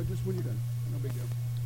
just when you're done. No big deal.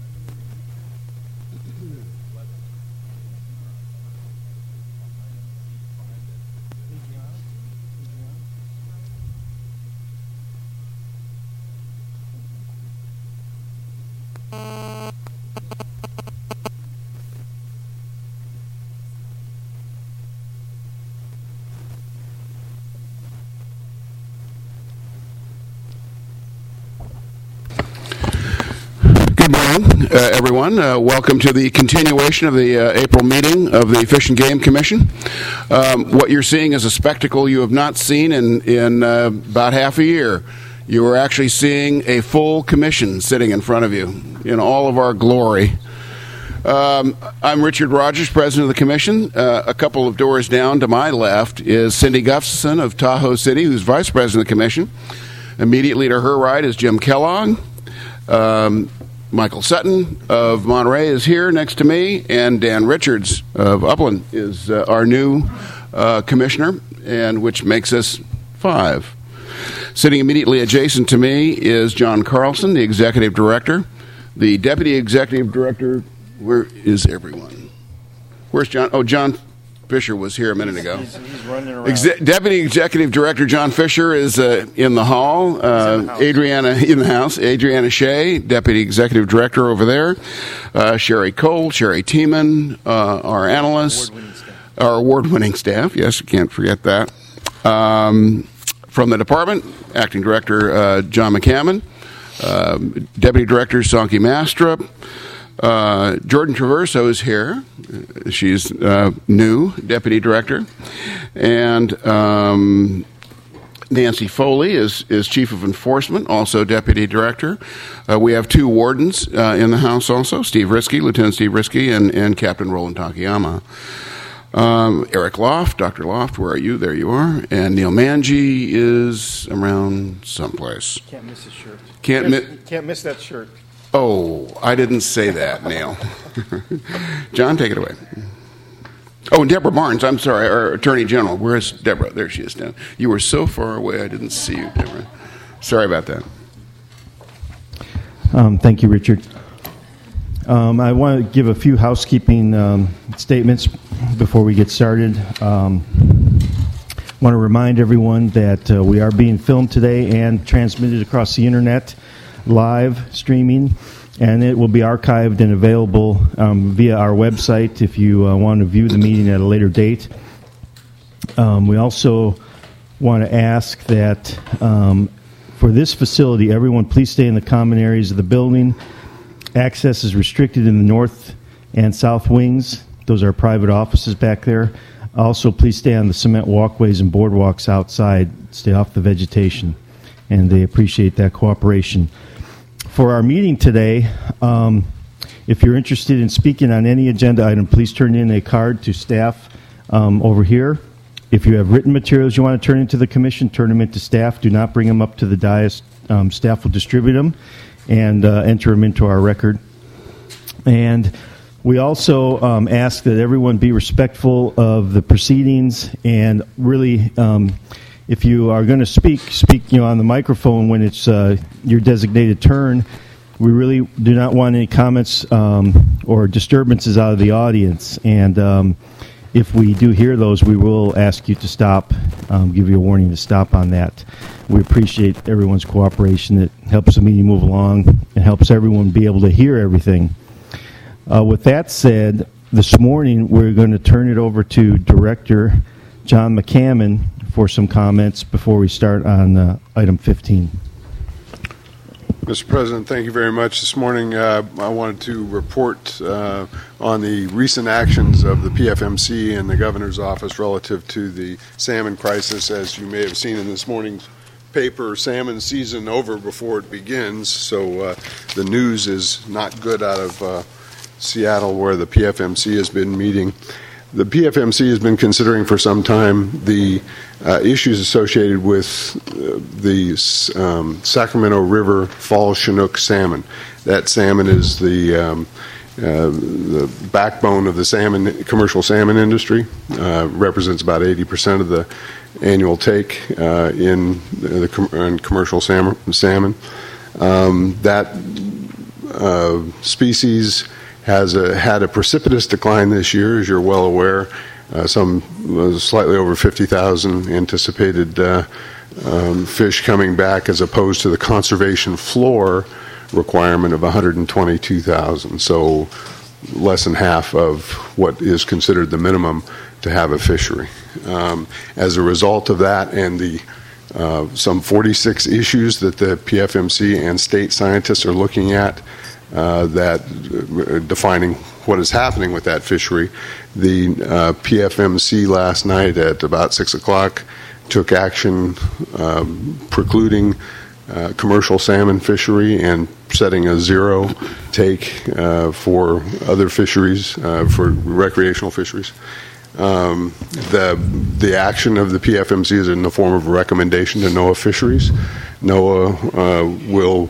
Good morning, everyone. Welcome to the continuation of the April meeting of the Fish and Game Commission. What you're seeing is a spectacle you have not seen in about half a year. You are actually seeing a full commission sitting in front of you in all of our glory. I'm Richard Rogers, President of the Commission. A couple of doors down to my left is Cindy Gustafson of Tahoe City, who's Vice President of the Commission. Immediately to her right is Jim Kellogg. Michael Sutton of Monterey is here next to me, and Dan Richards of Upland is our new commissioner, and which makes us 5. Sitting immediately adjacent to me is John Carlson, the executive director. The deputy executive director, where is everyone? Where's John? Oh, John Fisher was here a minute ago. He's running around. Deputy Executive Director John Fisher is in the hall. Adriana in the house. Adriana Shea, Deputy Executive Director over there. Sherry Cole, Sherry Tiemann, our analysts, our award-winning staff. Yes, you can't forget that. From the department, Acting Director John McCammon, Deputy Director Sonky Mastrup. Jordan Traverso is here. She's new Deputy Director. And Nancy Foley is Chief of Enforcement, also Deputy Director. We have 2 wardens in the House also, Steve Risky, Lieutenant Steve Risky, and Captain Roland Takayama. Eric Loft, Dr. Loft, where are you? There you are. And Neil Manji is around someplace. Can't miss his shirt. Can't miss that shirt. Oh, I didn't say that, Neil. John, take it away. Oh, and Deborah Barnes, I'm sorry, our Attorney General. Where's Deborah? There she is now. You were so far away, I didn't see you, Deborah. Sorry about that. Thank you, Richard. I want to give a few housekeeping statements before we get started. I want to remind everyone that we are being filmed today and transmitted across the internet, live streaming, and it will be archived and available via our website if you want to view the meeting at a later date. We also want to ask that for this facility, everyone please stay in the common areas of the building. Access is restricted in the north and south wings. Those are private offices back there. Also, please stay on the cement walkways and boardwalks outside. Stay off the vegetation, and they appreciate that cooperation. For our meeting today, if you're interested in speaking on any agenda item, please turn in a card to staff over here. If you have written materials you want to turn into the commission, turn them into staff. Do not bring them up to the dais. Staff will distribute them and enter them into our record. And we also ask that everyone be respectful of the proceedings and really if you are going to speak on the microphone when it's your designated turn. We really do not want any comments or disturbances out of the audience. And if we do hear those, we will ask you to stop, give you a warning to stop on that. We appreciate everyone's cooperation. It helps the meeting move along and helps everyone be able to hear everything. With that said, this morning we're going to turn it over to Director John McCammon for some comments before we start on item 15. Mr. President, thank you very much. This morning I wanted to report on the recent actions of the PFMC and the Governor's Office relative to the salmon crisis. As you may have seen in this morning's paper, salmon season over before it begins, so the news is not good out of Seattle, where the PFMC has been meeting. The PFMC has been considering for some time the issues associated with the Sacramento River fall Chinook salmon. That salmon is the backbone of the commercial salmon industry. Represents about 80% of the annual take in commercial salmon. That species has had a precipitous decline this year, as you're well aware. Some slightly over 50,000 anticipated fish coming back, as opposed to the conservation floor requirement of 122,000. So less than half of what is considered the minimum to have a fishery. As a result of that, and the some 46 issues that the PFMC and state scientists are looking at, that defining what is happening with that fishery, the PFMC last night at about 6 o'clock took action precluding commercial salmon fishery and setting a zero take for other fisheries, for recreational fisheries. The action of the PFMC is in the form of a recommendation to NOAA Fisheries. NOAA will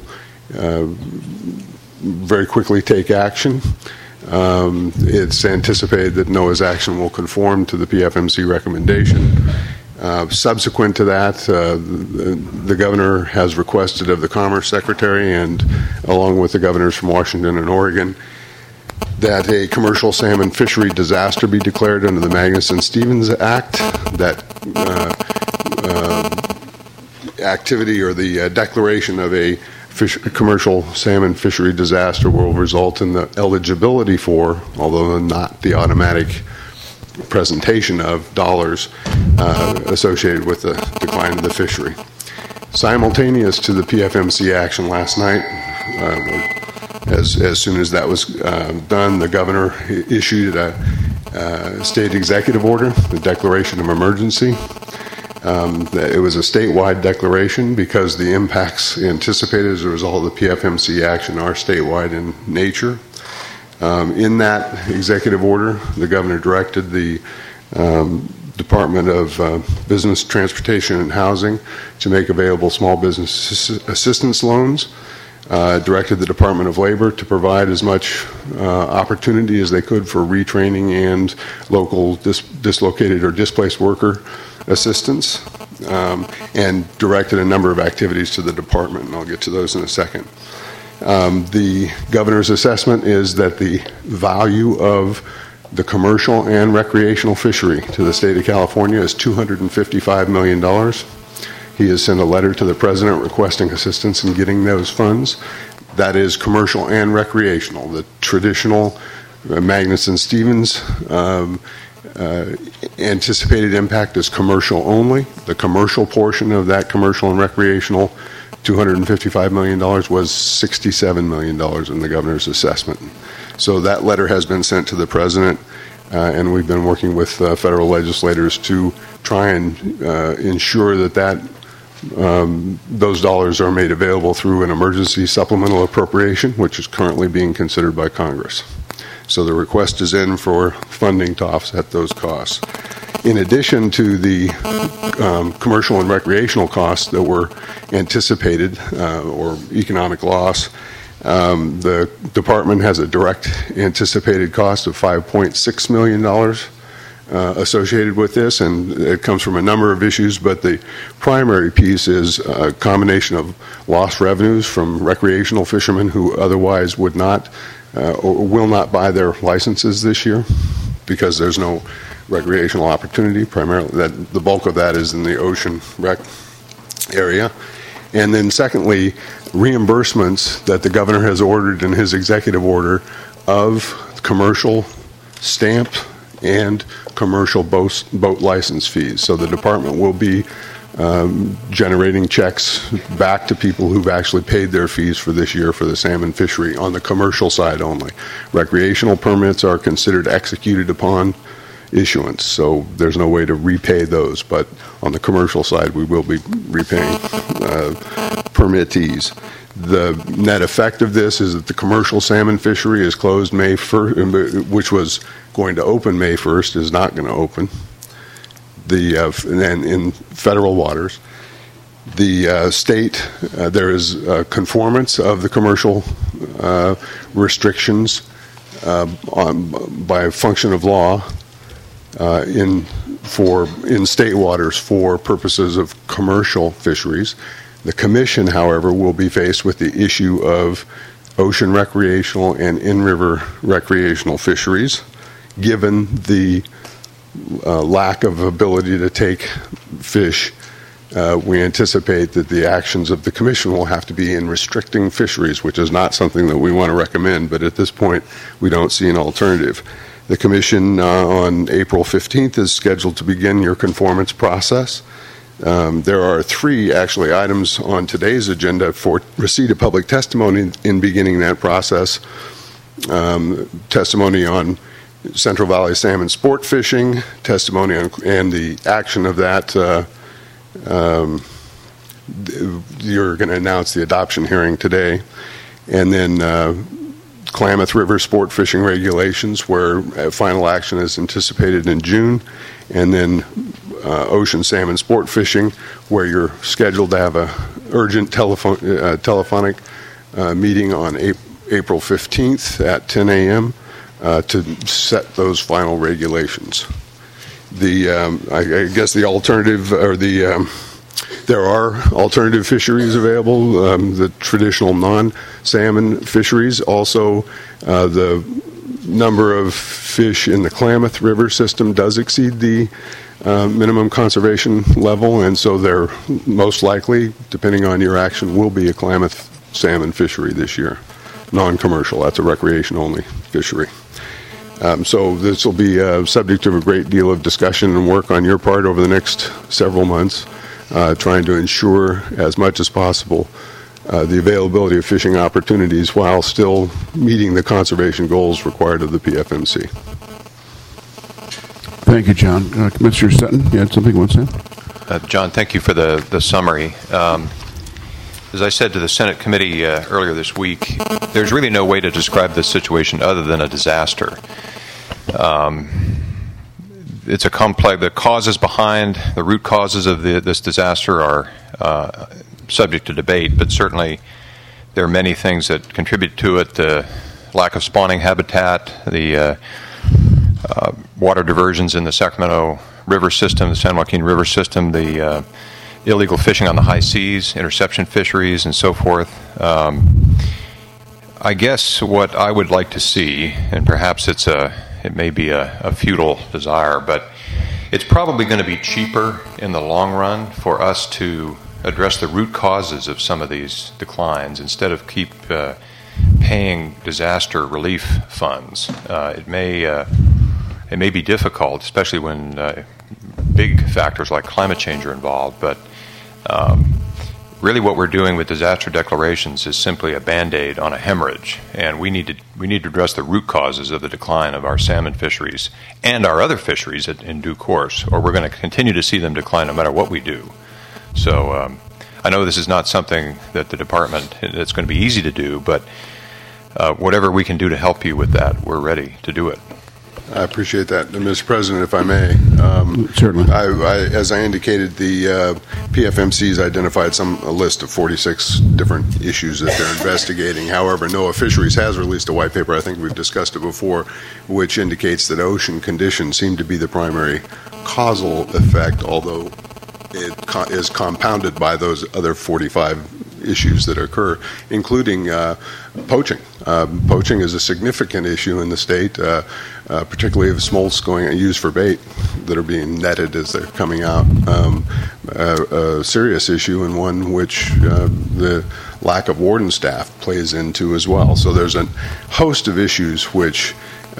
very quickly take action. It's anticipated that NOAA's action will conform to the PFMC recommendation. Subsequent to that, the governor has requested of the Commerce Secretary, and along with the governors from Washington and Oregon, that a commercial salmon fishery disaster be declared under the Magnuson-Stevens Act. That activity, or the declaration of a commercial salmon fishery disaster, will result in the eligibility for, although not the automatic presentation of dollars associated with the decline of the fishery. Simultaneous to the PFMC action last night, as soon as that was done, the governor issued a state executive order, the declaration of emergency. It was a statewide declaration because the impacts anticipated as a result of the PFMC action are statewide in nature. In that executive order, the governor directed the Department of Business, Transportation, and Housing to make available small business assistance loans, directed the Department of Labor to provide as much opportunity as they could for retraining and local dislocated or displaced worker assistance, and directed a number of activities to the department, and I'll get to those in a second. The governor's assessment is that the value of the commercial and recreational fishery to the state of California is $255 million. He has sent a letter to the president requesting assistance in getting those funds. That is commercial and recreational. The traditional Magnuson-Stevens anticipated impact is commercial only. The commercial portion of that commercial and recreational $255 million was $67 million in the governor's assessment. So that letter has been sent to the president, and we've been working with federal legislators to try and ensure that those dollars are made available through an emergency supplemental appropriation, which is currently being considered by Congress. So the request is in for funding to offset those costs. In addition to the commercial and recreational costs that were anticipated, or economic loss, the department has a direct anticipated cost of $5.6 million associated with this, and it comes from a number of issues, but the primary piece is a combination of lost revenues from recreational fishermen who otherwise would not or will not buy their licenses this year because there's no recreational opportunity. Primarily, the bulk of that is in the ocean rec area. And then secondly, reimbursements that the governor has ordered in his executive order of commercial stamp and commercial boat license fees. So the department will be generating checks back to people who've actually paid their fees for this year for the salmon fishery on the commercial side only. Recreational permits are considered executed upon issuance, so there's no way to repay those, but on the commercial side we will be repaying permittees. The net effect of this is that the commercial salmon fishery is closed May 1st, which was going to open May 1st, is not going to open. And in federal waters, the state, there is conformance of the commercial restrictions by function of law in state waters for purposes of commercial fisheries. The commission, however, will be faced with the issue of ocean recreational and in-river recreational fisheries, given the lack of ability to take fish. We anticipate that the actions of the Commission will have to be in restricting fisheries, which is not something that we want to recommend, but at this point we don't see an alternative. The Commission on April 15th is scheduled to begin your conformance process. There are 3 actually items on today's agenda for receipt of public testimony in beginning that process. Testimony on Central Valley salmon sport fishing, testimony on, and the action of that. You're going to announce the adoption hearing today, and then Klamath River sport fishing regulations, where final action is anticipated in June, and then ocean salmon sport fishing, where you're scheduled to have a urgent telephonic meeting on April 15th at 10 a.m. To set those final regulations. I guess the alternative, or there are alternative fisheries available, the traditional non-salmon fisheries. Also, the number of fish in the Klamath River system does exceed the minimum conservation level, and so there most likely, depending on your action, will be a Klamath salmon fishery this year. Non-commercial, that's a recreation-only fishery. So this will be subject to a great deal of discussion and work on your part over the next several months, trying to ensure as much as possible the availability of fishing opportunities while still meeting the conservation goals required of the PFMC. Thank you, John. Commissioner Sutton, you had something you want to say? John, thank you for the summary. As I said to the Senate committee earlier this week, there's really no way to describe this situation other than a disaster. It's a complex. The causes behind the root causes of this disaster are subject to debate, but certainly there are many things that contribute to it: the lack of spawning habitat, the water diversions in the Sacramento River system, the San Joaquin River system, the illegal fishing on the high seas, interception fisheries, and so forth. I guess what I would like to see, and perhaps it may be a futile desire, but it's probably going to be cheaper in the long run for us to address the root causes of some of these declines instead of keep paying disaster relief funds. It may be difficult, especially when big factors like climate change are involved, but really what we're doing with disaster declarations is simply a Band-Aid on a hemorrhage, and we need to address the root causes of the decline of our salmon fisheries and our other fisheries in due course, or we're going to continue to see them decline no matter what we do. So I know this is not something that the department, it's going to be easy to do, but whatever we can do to help you with that, we're ready to do it. I appreciate that. And Mr. President, if I may. Certainly. As I indicated, the PFMC's identified a list of 46 different issues that they're investigating. However, NOAA Fisheries has released a white paper, I think we've discussed it before, which indicates that ocean conditions seem to be the primary causal effect, although it is compounded by those other 45 issues that occur, including poaching. Poaching is a significant issue in the state, particularly of smolts used for bait that are being netted as they're coming out. A serious issue, and one which the lack of warden staff plays into as well. So there's a host of issues which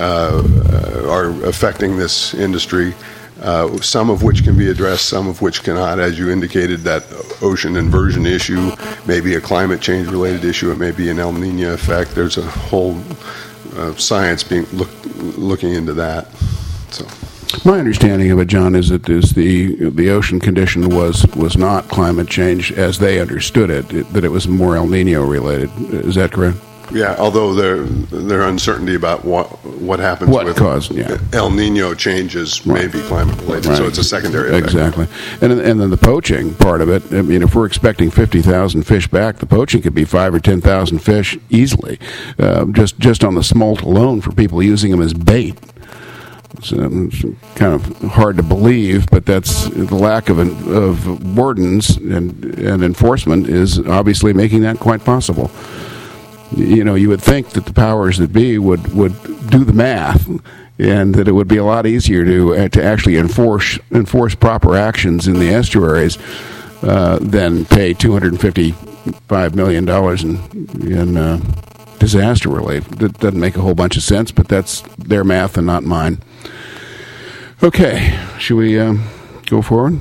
are affecting this industry. Some of which can be addressed, some of which cannot. As you indicated, that ocean inversion issue may be a climate change related issue. It may be an El Nino effect. There's a whole science being looking into that. So, my understanding of it, John, is that the ocean condition was not climate change as they understood it. That it was more El Nino related. Is that correct? Yeah, although there uncertainty about what happens with El Nino changes may be climate related, right. So it's a secondary effect. Exactly. And then the poaching part of it, I mean, if we're expecting 50,000 fish back, the poaching could be 5,000 or 10,000 fish easily, just on the smolt alone for people using them as bait. It's kind of hard to believe, but that's the lack of wardens and enforcement is obviously making that quite possible. you would think that the powers that be would do the math, and that it would be a lot easier to actually enforce proper actions in the estuaries than pay $255 million in disaster relief. That doesn't make a whole bunch of sense, but that's their math and not mine. Okay, should we go forward?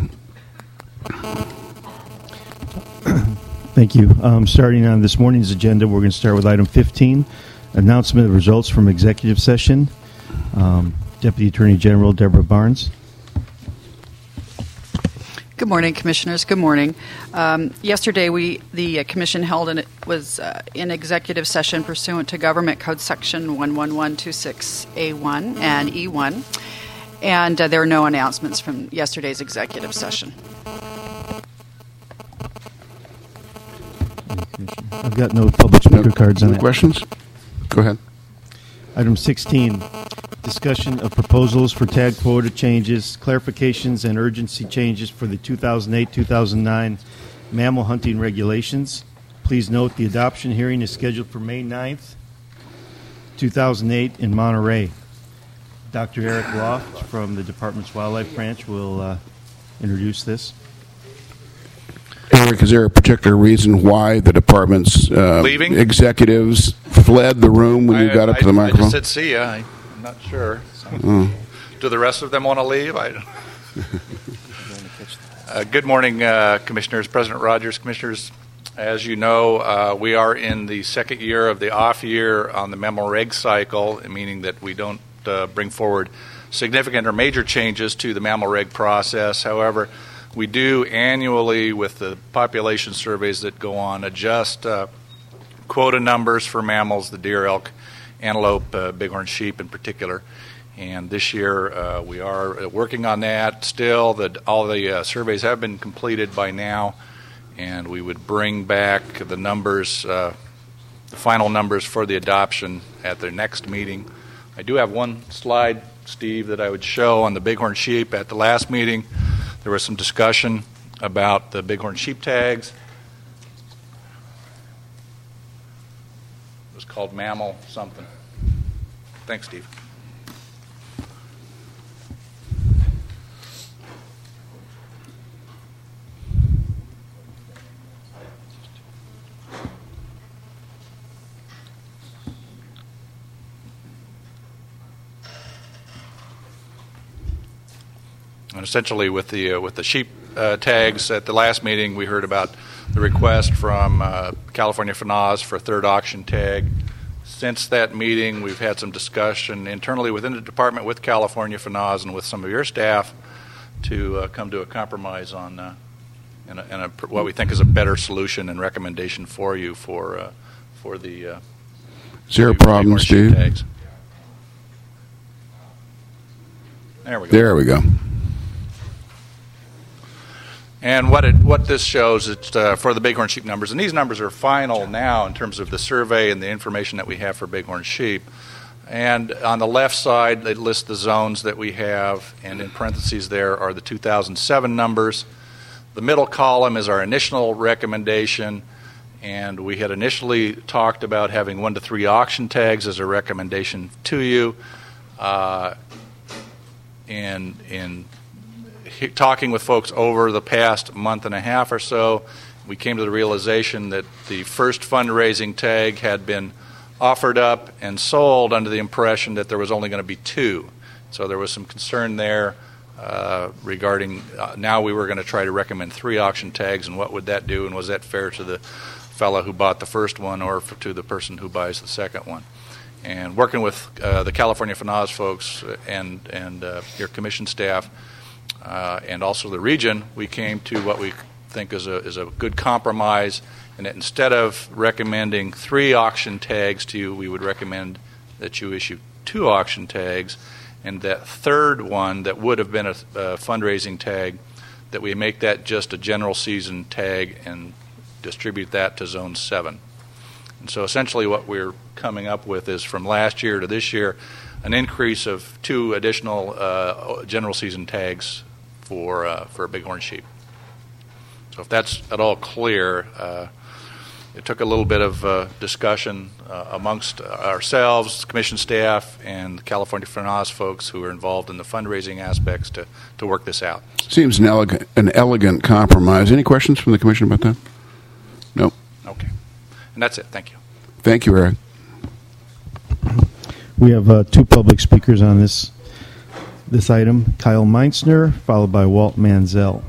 Thank you. Starting on this morning's agenda, we're going to start with item 15, announcement of results from executive session. Deputy Attorney General Deborah Barnes. Good morning, Commissioners. Good morning. Yesterday, the Commission held in executive session pursuant to Government Code Section 11126A1 and E1, and there are no announcements from yesterday's executive session. I've got no public speaker cards on Any it. questions? Go ahead. Item 16, discussion of proposals for tag quota changes, clarifications, and urgency changes for the 2008-2009 mammal hunting regulations. Please note the adoption hearing is scheduled for May 9th, 2008 in Monterey. Dr. Eric Loft from the Department's Wildlife Branch will introduce this. Eric, is there a particular reason why the department's Leaving? executives fled the room when you got up to the microphone? I just said, see ya. I'm not sure. So. Do the rest of them want to leave? Good morning, Commissioners. President Rogers, Commissioners. As you know, we are in the second year of the off year on the mammal reg cycle, meaning that we don't bring forward significant or major changes to the mammal reg process. However, we do annually, with the population surveys that go on, adjust quota numbers for mammals, the deer, elk, antelope, bighorn sheep in particular. And this year we are working on that still. All the surveys have been completed by now, and we would bring back the numbers, the final numbers for the adoption at their next meeting. I do have one slide, Steve, that I would show on the bighorn sheep. At the last meeting, there was some discussion about the bighorn sheep tags. It was called mammal something. Thanks, Steve. And essentially, with the sheep tags at the last meeting, we heard about the request from California FNAS for a third auction tag. Since that meeting, we've had some discussion internally within the department with California FNAS and with some of your staff to come to a compromise on what we think is a better solution and recommendation for you for the Zero problem, Steve. tags. There we go. There we go. And what this shows, it's for the bighorn sheep numbers, and these numbers are final now in terms of the survey and the information that we have for bighorn sheep. And on the left side, they list the zones that we have, and in parentheses there are the 2007 numbers. The middle column is our initial recommendation, and we had initially talked about having 1 to 3 auction tags as a recommendation to you. In talking with folks over the past month and a half or so, we came to the realization that the first fundraising tag had been offered up and sold under the impression that there was only going to be 2. So there was some concern there regarding now we were going to try to recommend 3 auction tags, and what would that do, and was that fair to the fellow who bought the first one or to the person who buys the second one. And working with the California FNAS folks and your commission staff, and also the region, we came to what we think is a good compromise, and that instead of recommending 3 auction tags to you, we would recommend that you issue 2 auction tags, and that third one that would have been a fundraising tag, that we make that just a general season tag and distribute that to Zone 7. And so essentially what we're coming up with is, from last year to this year, an increase of 2 additional general season tags for bighorn sheep. So if that's at all clear, it took a little bit of discussion amongst ourselves, commission staff, and the California FNOS folks who are involved in the fundraising aspects to work this out. Seems an elegant compromise. Any questions from the commission about that? No. Okay. And that's it. Thank you. Thank you, Eric. We have two public speakers on this item. Kyle Meinzner, followed by Walt Manzel.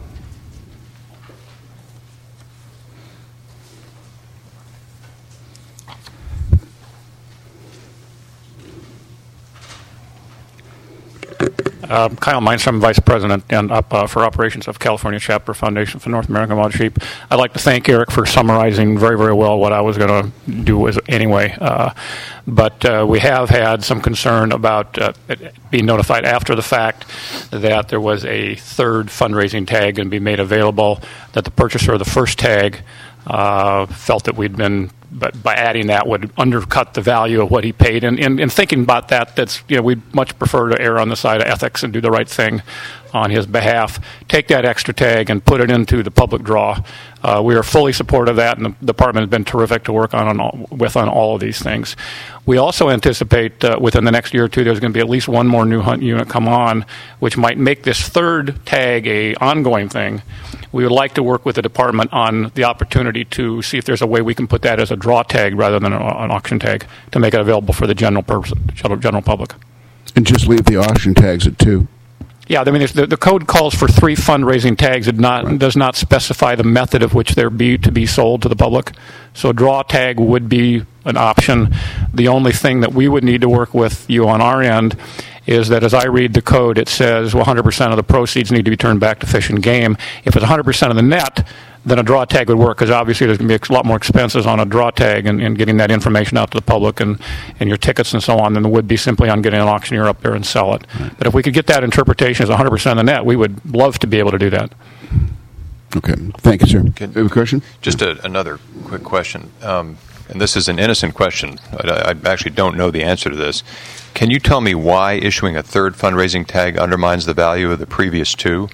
Kyle Meinster, I'm Vice President and for Operations of California Chapter Foundation for North American Wild Sheep. I'd like to thank Eric for summarizing very, very well what I was going to do anyway. But we have had some concern about being notified after the fact that there was a third fundraising tag going to be made available, that the purchaser of the first tag felt that we'd been, but by adding that would undercut the value of what he paid. And thinking about that, we'd much prefer to err on the side of ethics and do the right thing on his behalf. Take that extra tag and put it into the public draw. We are fully supportive of that, and the department has been terrific to work on all of these things. We also anticipate within the next year or two there's going to be at least one more new hunt unit come on, which might make this third tag a ongoing thing. We would like to work with the department on the opportunity to see if there's a way we can put that as a draw tag rather than an auction tag to make it available for the general public. And just leave the auction tags at 2. Yeah, I mean, the code calls for 3 fundraising tags. It does not specify the method of which they're to be sold to the public. So a draw tag would be an option. The only thing that we would need to work with you on our end is that as I read the code, it says 100% of the proceeds need to be turned back to Fish and Game. If it's 100% of the net, then a draw tag would work, because obviously there's going to be a lot more expenses on a draw tag and getting that information out to the public and your tickets and so on than there would be simply on getting an auctioneer up there and sell it. Right. But if we could get that interpretation as 100% of the net, we would love to be able to do that. Okay. Thank you, sir. You have a question? Just another quick question. And this is an innocent question. I actually don't know the answer to this. Can you tell me why issuing a third fundraising tag undermines the value of the previous 2?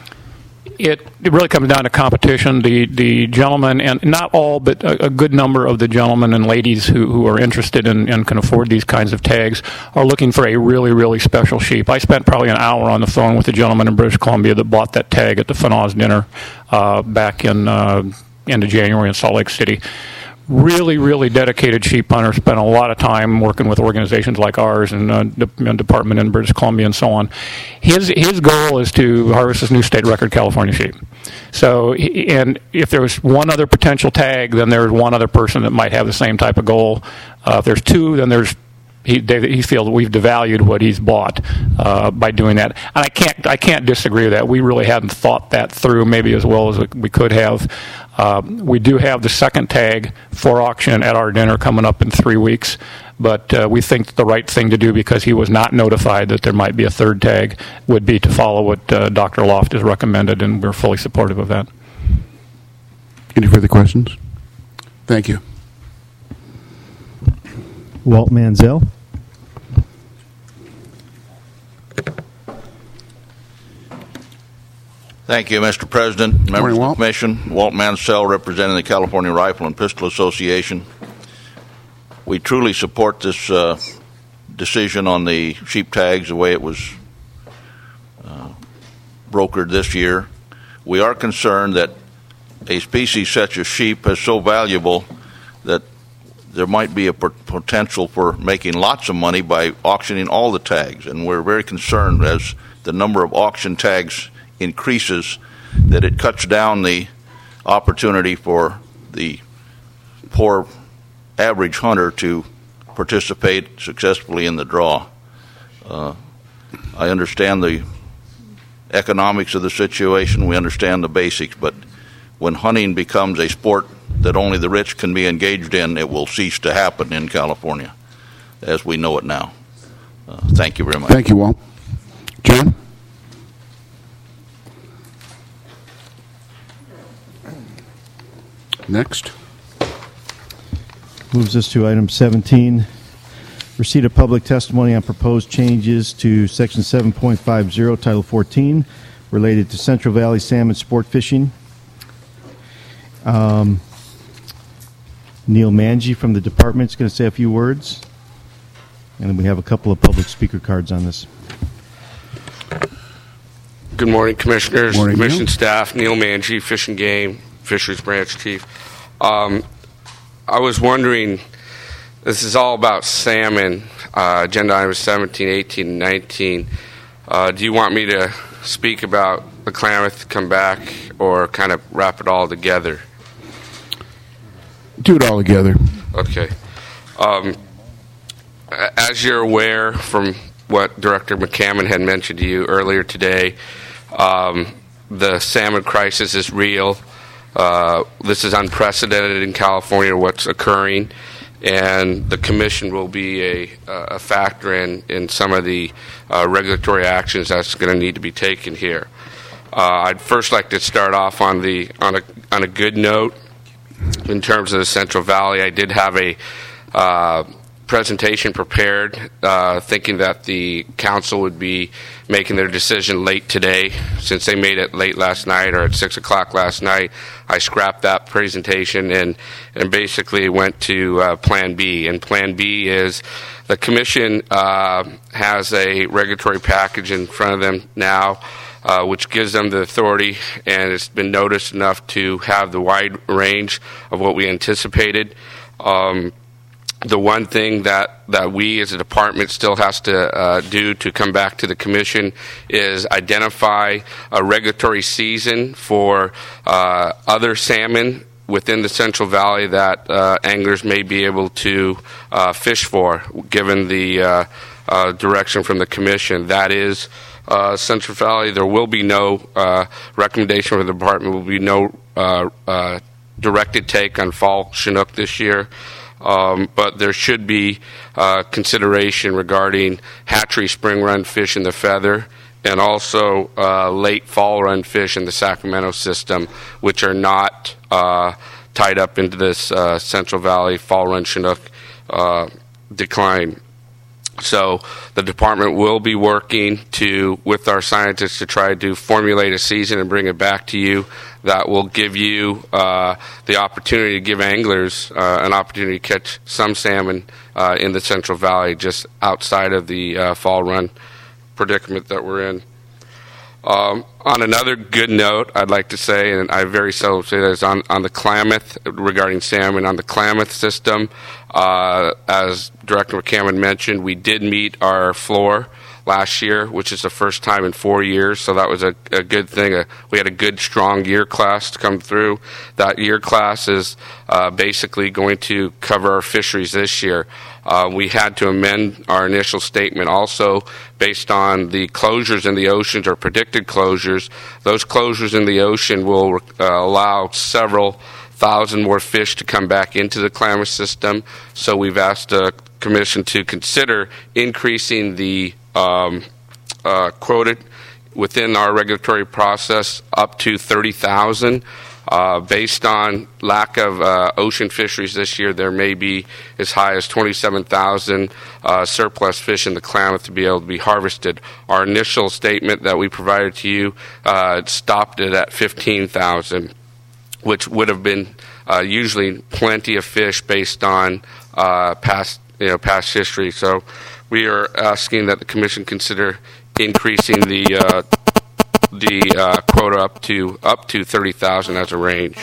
It really comes down to competition. The gentlemen, and not all, but a good number of the gentlemen and ladies who are interested and can afford these kinds of tags are looking for a really, really special sheep. I spent probably an hour on the phone with a gentleman in British Columbia that bought that tag at the FNOS dinner back in end of January in Salt Lake City. Really, really dedicated sheep hunter, spent a lot of time working with organizations like ours and department in British Columbia and so on. His goal is to harvest this new state record California sheep. So, and if there was one other potential tag, then there's one other person that might have the same type of goal. If there's 2, then he feels we've devalued what he's bought by doing that, and I can't disagree with that. We really hadn't thought that through maybe as well as we could have. We do have the second tag for auction at our dinner coming up in 3 weeks, but we think the right thing to do, because he was not notified that there might be a third tag, would be to follow what Dr. Loft has recommended, and we're fully supportive of that. Any further questions? Thank you. Walt Manzel. Thank you, Mr. President, members of the Commission. Walt Mansell, representing the California Rifle and Pistol Association. We truly support this decision on the sheep tags, the way it was brokered this year. We are concerned that a species such as sheep is so valuable that there might be a potential for making lots of money by auctioning all the tags, and we're very concerned as the number of auction tags increases that it cuts down the opportunity for the poor average hunter to participate successfully in the draw. I understand the economics of the situation, we understand the basics, but when hunting becomes a sport that only the rich can be engaged in, it will cease to happen in California as we know it now. Thank you very much. Thank you, Walt. John? Next. Moves us to item 17, receipt of public testimony on proposed changes to Section 7.50, Title 14, related to Central Valley salmon sport fishing. Neil Manji from the department is going to say a few words. And then we have a couple of public speaker cards on this. Good morning, Commissioners, Morning, Commission Neil. staff. Neil Manji, Fish and Game, Fisheries Branch Chief. I was wondering, this is all about salmon, agenda items 17, 18, and 19. Do you want me to speak about the Klamath, come back, or kind of wrap it all together? Do it all together. Okay. As you're aware from what Director McCammon had mentioned to you earlier today, the salmon crisis is real. This is unprecedented in California, what's occurring, and the Commission will be a factor in some of the regulatory actions that's going to need to be taken here. I'd first like to start off on a good note. In terms of the Central Valley, I did have a presentation prepared, thinking that the council would be making their decision late today. Since they made it late last night, or at 6 o'clock last night, I scrapped that presentation and basically went to Plan B. And Plan B is the Commission has a regulatory package in front of them now, which gives them the authority, and it's been noticed enough to have the wide range of what we anticipated. The one thing that we as a department still has to do to come back to the Commission is identify a regulatory season for other salmon within the Central Valley that anglers may be able to fish for, given the direction from the Commission. That is Central Valley. There will be no recommendation from the department. Will be no directed take on fall Chinook this year. But there should be consideration regarding hatchery spring run fish in the Feather, and also late fall run fish in the Sacramento system, which are not tied up into this Central Valley fall run Chinook decline. So the department will be working with our scientists to try to formulate a season and bring it back to you that will give you the opportunity to give anglers an opportunity to catch some salmon in the Central Valley, just outside of the fall run predicament that we're in. On another good note, I'd like to say, and I very seldom say this, on the Klamath, regarding salmon, on the Klamath system, as Director McCammon mentioned, we did meet our floor last year, which is the first time in 4 years, so that was a good thing. We had a good, strong year class to come through. That year class is basically going to cover our fisheries this year. We had to amend our initial statement also based on the closures in the oceans, or predicted closures. Those closures in the ocean will allow several thousand more fish to come back into the Klamath system. So we've asked the Commission to consider increasing the quoted within our regulatory process up to 30,000. Based on lack of ocean fisheries this year, there may be as high as 27,000 surplus fish in the Klamath to be able to be harvested. Our initial statement that we provided to you stopped it at 15,000, which would have been usually plenty of fish based on past history. So we are asking that the Commission consider increasing the quota up to 30,000 as a range.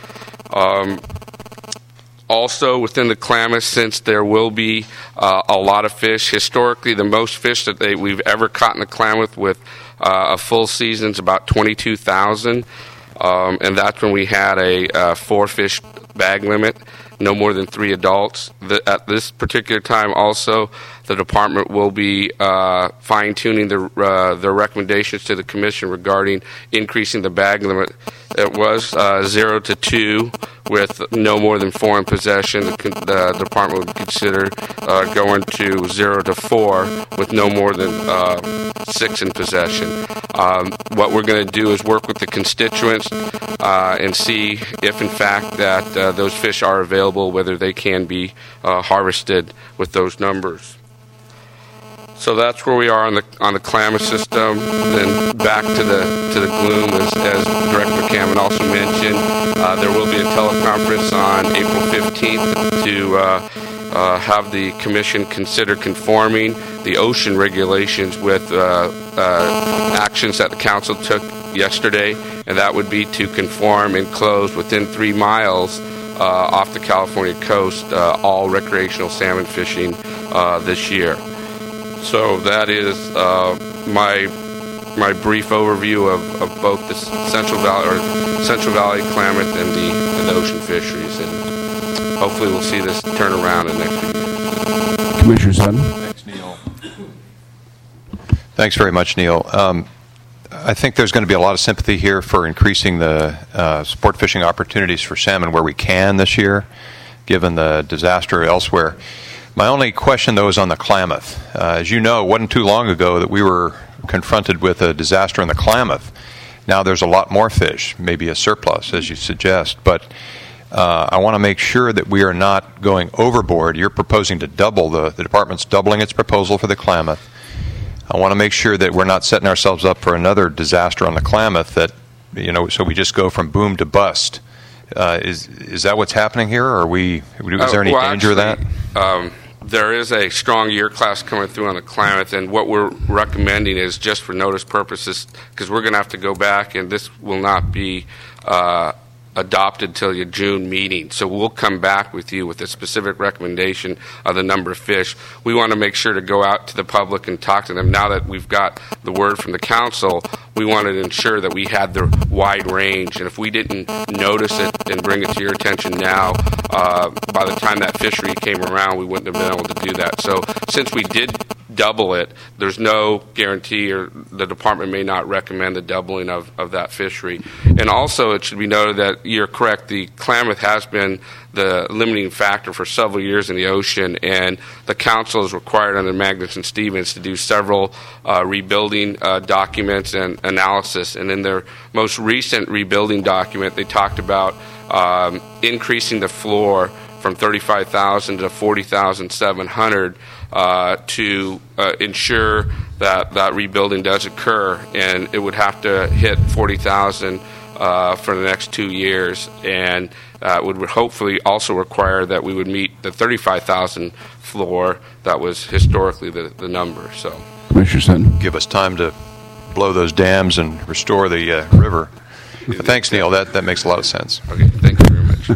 Also, within the Klamath, since there will be a lot of fish, historically the most fish that we've ever caught in the Klamath with a full season is about 22,000, and that's when we had a 4-fish bag limit, no more than 3 adults. At this particular time also, the department will be fine-tuning the recommendations to the Commission regarding increasing the bag limit. It was 0 to 2 with no more than 4 in possession. The department would consider going to 0 to 4 with no more than 6 in possession. What we're going to do is work with the constituents and see if, in fact, that those fish are available, whether they can be harvested with those numbers. So that's where we are on the Klamath system. Then back to the gloom, as Director McCammon also mentioned, there will be a teleconference on April 15th to have the commission consider conforming the ocean regulations with actions that the council took yesterday, and that would be to conform and close within 3 miles off the California coast all recreational salmon fishing this year. So that is my brief overview of both the Central Valley Klamath and the ocean fisheries, and hopefully we'll see this turn around in the next few years. Commissioner Sutton. Thanks, Neil. Thanks very much, Neil. I think there's going to be a lot of sympathy here for increasing the sport fishing opportunities for salmon where we can this year, given the disaster elsewhere. My only question, though, is on the Klamath. As you know, it wasn't too long ago that we were confronted with a disaster in the Klamath. Now there's a lot more fish, maybe a surplus, as you suggest, but I want to make sure that we are not going overboard. You're proposing to double, the department's doubling its proposal for the Klamath. I want to make sure that we're not setting ourselves up for another disaster on the Klamath that, so we just go from boom to bust. Is that what's happening here, or is there any danger of that? There is a strong year class coming through on the Klamath, and what we're recommending is just for notice purposes, because we're going to have to go back, and this will not be adopted till your June meeting. So we'll come back with you with a specific recommendation of the number of fish. We want to make sure to go out to the public and talk to them. Now that we've got the word from the council, we wanted to ensure that we had the wide range. And if we didn't notice it and bring it to your attention now, by the time that fishery came around, we wouldn't have been able to do that. So since we did double it, there's no guarantee, or the department may not recommend the doubling of that fishery. And also, it should be noted that you're correct, the Klamath has been the limiting factor for several years in the ocean, and the council is required under Magnuson-Stevens to do several rebuilding documents and analysis. And in their most recent rebuilding document, they talked about increasing the floor from 35,000 to 40,700 to ensure that rebuilding does occur, and it would have to hit 40,000 for the next 2 years, and would hopefully also require that we would meet the 35,000 floor that was historically the number. So, Commissioner Sutton. Give us time to blow those dams and restore the river. Thanks, Neil. That makes a lot of sense. Okay, thank you very much.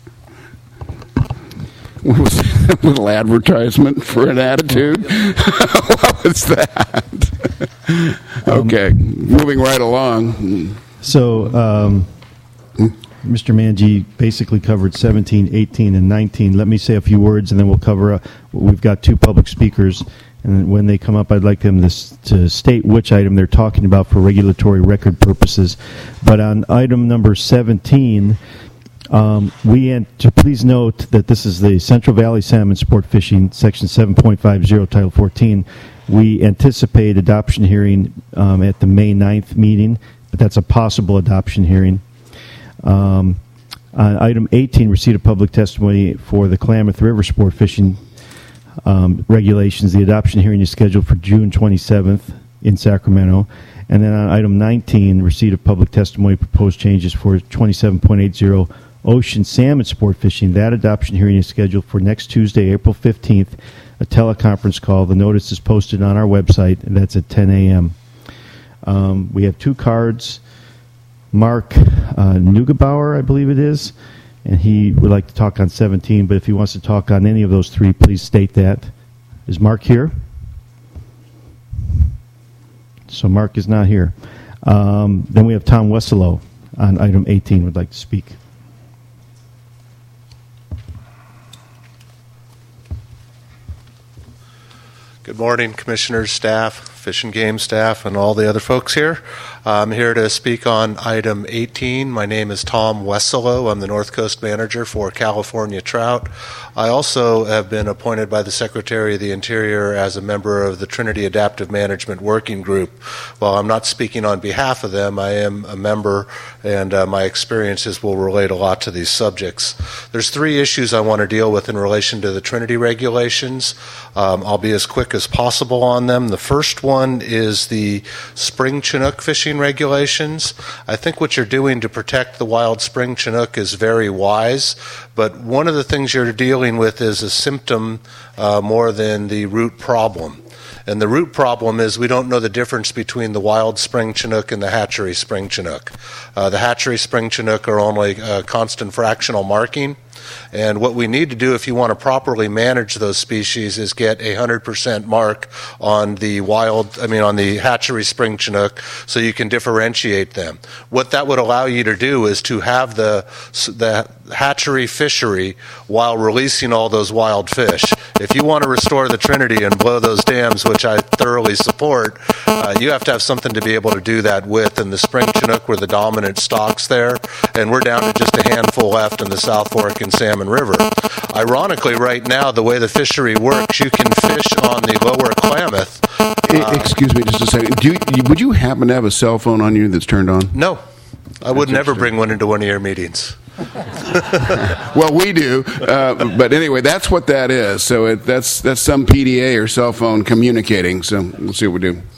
What was that little advertisement for an attitude? What was that? Okay, moving right along. So, Mr. Manji basically covered 17, 18, and 19. Let me say a few words, and then we'll cover. We've got 2 public speakers, and when they come up, I'd like them to state which item they're talking about for regulatory record purposes. But on item number 17, please note that this is the Central Valley Salmon Sport Fishing, Section 7.50, Title 14. We anticipate adoption hearing at the May 9th meeting, but that's a possible adoption hearing. On item 18, receipt of public testimony for the Klamath River Sport Fishing regulations. The adoption hearing is scheduled for June 27th in Sacramento. And then on item 19, receipt of public testimony, proposed changes for 27.80 ocean salmon sport fishing. That adoption hearing is scheduled for next Tuesday, April 15th, a teleconference call. The notice is posted on our website, and that's at 10 a.m. We have 2 cards. Mark Neugebauer, I believe it is, and he would like to talk on 17, but if he wants to talk on any of those 3, please state that. Is Mark here? So Mark is not here. Then we have Tom Wesselow on item 18 would like to speak. Good morning, commissioners, staff, Fish and Game staff, and all the other folks here. I'm here to speak on item 18. My name is Tom Wesselow. I'm the North Coast Manager for California Trout. I also have been appointed by the Secretary of the Interior as a member of the Trinity Adaptive Management Working Group. While I'm not speaking on behalf of them, I am a member, and my experiences will relate a lot to these subjects. There's 3 issues I want to deal with in relation to the Trinity regulations. I'll be as quick as possible on them. The first one is the spring Chinook fishing fishing regulations. I think what you're doing to protect the wild spring Chinook is very wise, but one of the things you're dealing with is a symptom more than the root problem. And the root problem is we don't know the difference between the wild spring Chinook and the hatchery spring Chinook. The hatchery spring Chinook are only constant fractional marking. And what we need to do if you want to properly manage those species is get a 100% mark on the on the hatchery spring Chinook so you can differentiate them. What that would allow you to do is to have the hatchery fishery while releasing all those wild fish. If you want to restore the Trinity and blow those dams, which I thoroughly support, you have to have something to be able to do that with. And the spring Chinook were the dominant stocks there, and we're down to just a handful left in the South Fork and Salmon River. Ironically, right now, the way the fishery works, you can fish on the lower Klamath. Excuse me just a second. Would you happen to have a cell phone on you that's turned on? No. I would never bring one into one of your meetings. Well, we do, but anyway, that's what that is. So that's some PDA or cell phone communicating. So we'll see what we do.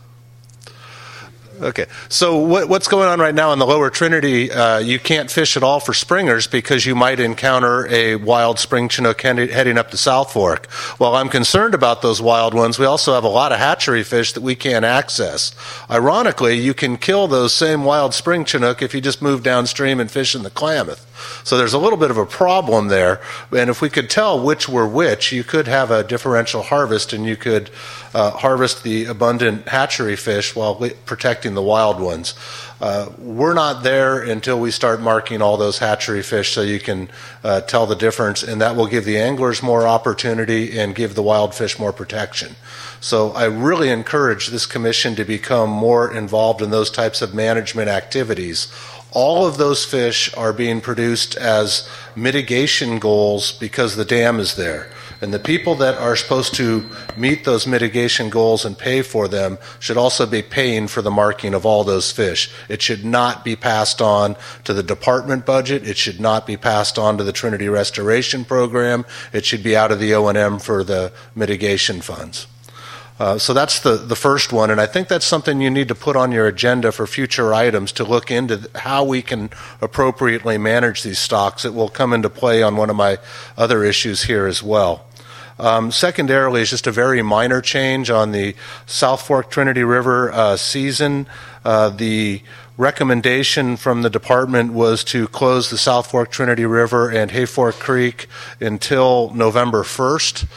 Okay, so what's going on right now in the lower Trinity, you can't fish at all for springers because you might encounter a wild spring Chinook heading up the South Fork. While I'm concerned about those wild ones, we also have a lot of hatchery fish that we can't access. Ironically, you can kill those same wild spring Chinook if you just move downstream and fish in the Klamath. So there's a little bit of a problem there, and if we could tell which were which, you could have a differential harvest and you could harvest the abundant hatchery fish while protecting the wild ones. We're not there until we start marking all those hatchery fish so you can tell the difference, and that will give the anglers more opportunity and give the wild fish more protection. So I really encourage this commission to become more involved in those types of management activities. All of those fish are being produced as mitigation goals because the dam is there. And the people that are supposed to meet those mitigation goals and pay for them should also be paying for the marking of all those fish. It should not be passed on to the department budget. It should not be passed on to the Trinity Restoration Program. It should be out of the O&M for the mitigation funds. So that's the first one, and I think that's something you need to put on your agenda for future items to look into how we can appropriately manage these stocks. It will come into play on one of my other issues here as well. Secondarily, is just a very minor change on the South Fork Trinity River season. The recommendation from the department was to close the South Fork Trinity River and Hayfork Creek until November 1st.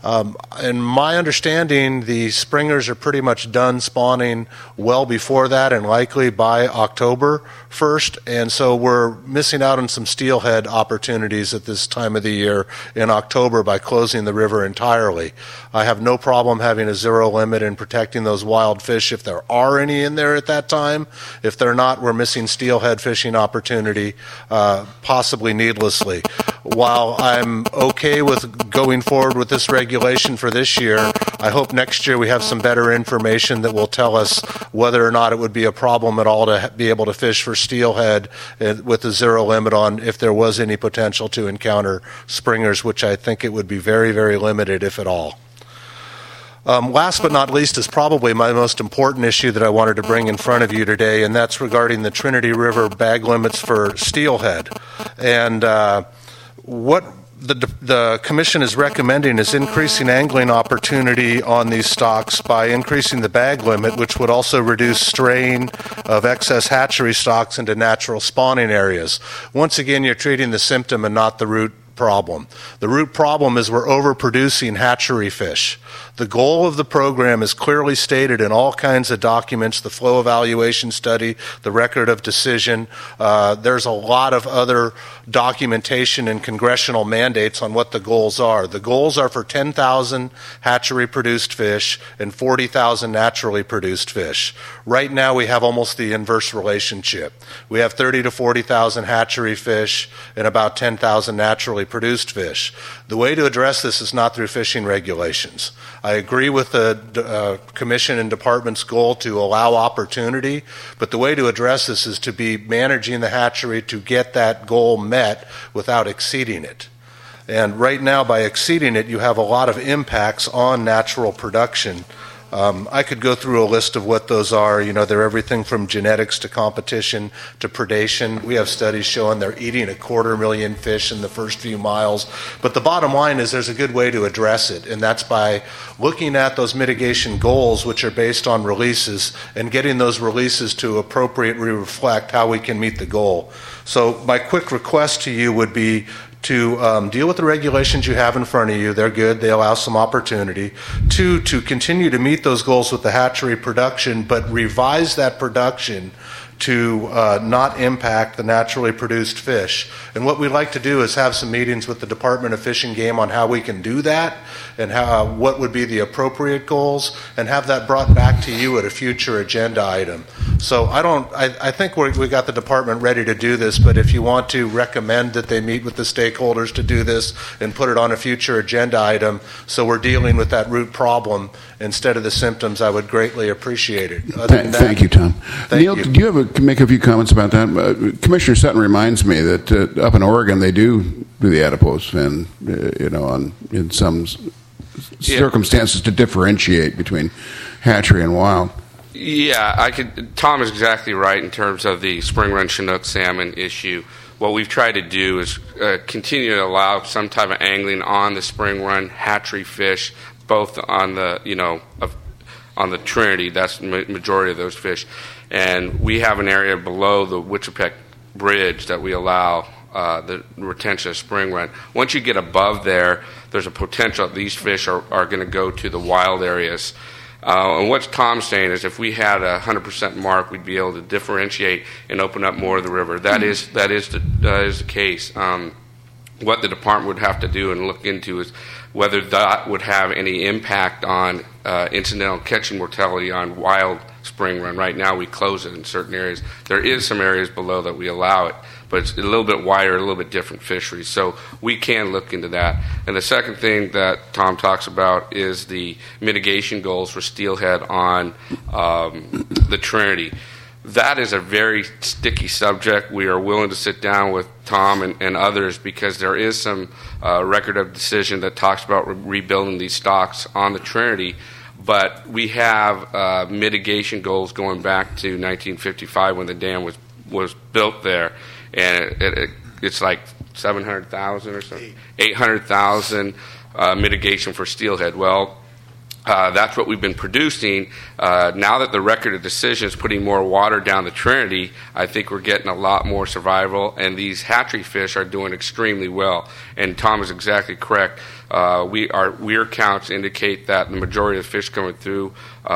In my understanding, the springers are pretty much done spawning well before that and likely by October 1st, and so we're missing out on some steelhead opportunities at this time of the year in October by closing the river entirely. I have no problem having a zero limit and protecting those wild fish if there are any in there at that time. If they're not, we're missing steelhead fishing opportunity, possibly needlessly. While I'm okay with going forward with this regulation for this year, I hope next year we have some better information that will tell us whether or not it would be a problem at all to be able to fish for steelhead with a zero limit on if there was any potential to encounter springers, which I think it would be very, very limited, if at all. Last but not least is probably my most important issue that I wanted to bring in front of you today, and that's regarding the Trinity River bag limits for steelhead. And what the commission is recommending is increasing angling opportunity on these stocks by increasing the bag limit, which would also reduce straying of excess hatchery stocks into natural spawning areas. Once again, you're treating the symptom and not the root problem. The root problem is we're overproducing hatchery fish. The goal of the program is clearly stated in all kinds of documents, the flow evaluation study, the record of decision. There's a lot of other documentation and congressional mandates on what the goals are. The goals are for 10,000 hatchery-produced fish and 40,000 naturally produced fish. Right now we have almost the inverse relationship. We have 30 to 40,000 hatchery fish and about 10,000 naturally produced fish. The way to address this is not through fishing regulations. I agree with the commission and department's goal to allow opportunity, but the way to address this is to be managing the hatchery to get that goal met without exceeding it. And right now, by exceeding it, you have a lot of impacts on natural production I could go through a list of what those are. They're everything from genetics to competition to predation. We have studies showing they're eating 250,000 fish in the first few miles. But the bottom line is there's a good way to address it, and that's by looking at those mitigation goals, which are based on releases, and getting those releases to appropriately reflect how we can meet the goal. So my quick request to you would be to deal with the regulations you have in front of you. They're good. They allow some opportunity. 2, to continue to meet those goals with the hatchery production, but revise that production to not impact the naturally produced fish. And what we'd like to do is have some meetings with the Department of Fish and Game on how we can do that and what would be the appropriate goals, and have that brought back to you at a future agenda item. So I think we got the department ready to do this, but if you want to recommend that they meet with the stakeholders to do this and put it on a future agenda item so we're dealing with that root problem instead of the symptoms, I would greatly appreciate it. Thank you, Tom. Neil, do you make a few comments about that? Commissioner Sutton reminds me that up in Oregon they do the adipose fin, in some circumstances to differentiate between hatchery and wild. Yeah, Tom is exactly right in terms of the spring run Chinook salmon issue. What we've tried to do is continue to allow some type of angling on the spring run hatchery fish, both on the on the Trinity. That's the majority of those fish, and we have an area below the Wichipec Bridge that we allow the retention of spring run. Once you get above there, there's a potential that these fish are going to go to the wild areas. And what Tom's saying is if we had a 100% mark, we'd be able to differentiate and open up more of the river. That is the case. What the department would have to do and look into is whether that would have any impact on incidental catching mortality on wild spring run. Right now we close it in certain areas. There is some areas below that we allow it, but it's a little bit wider, a little bit different fisheries. So we can look into that. And the second thing that Tom talks about is the mitigation goals for steelhead on the Trinity. That is a very sticky subject. We are willing to sit down with Tom and others because there is some record of decision that talks about rebuilding these stocks on the Trinity. But we have mitigation goals going back to 1955 when the dam was built there. And it's like 700,000 or so, 800,000 mitigation for steelhead. Well, that's what we've been producing. Now that the record of decision is putting more water down the Trinity, I think we're getting a lot more survival, and these hatchery fish are doing extremely well. And Tom is exactly correct. Our weir counts indicate that the majority of the fish coming through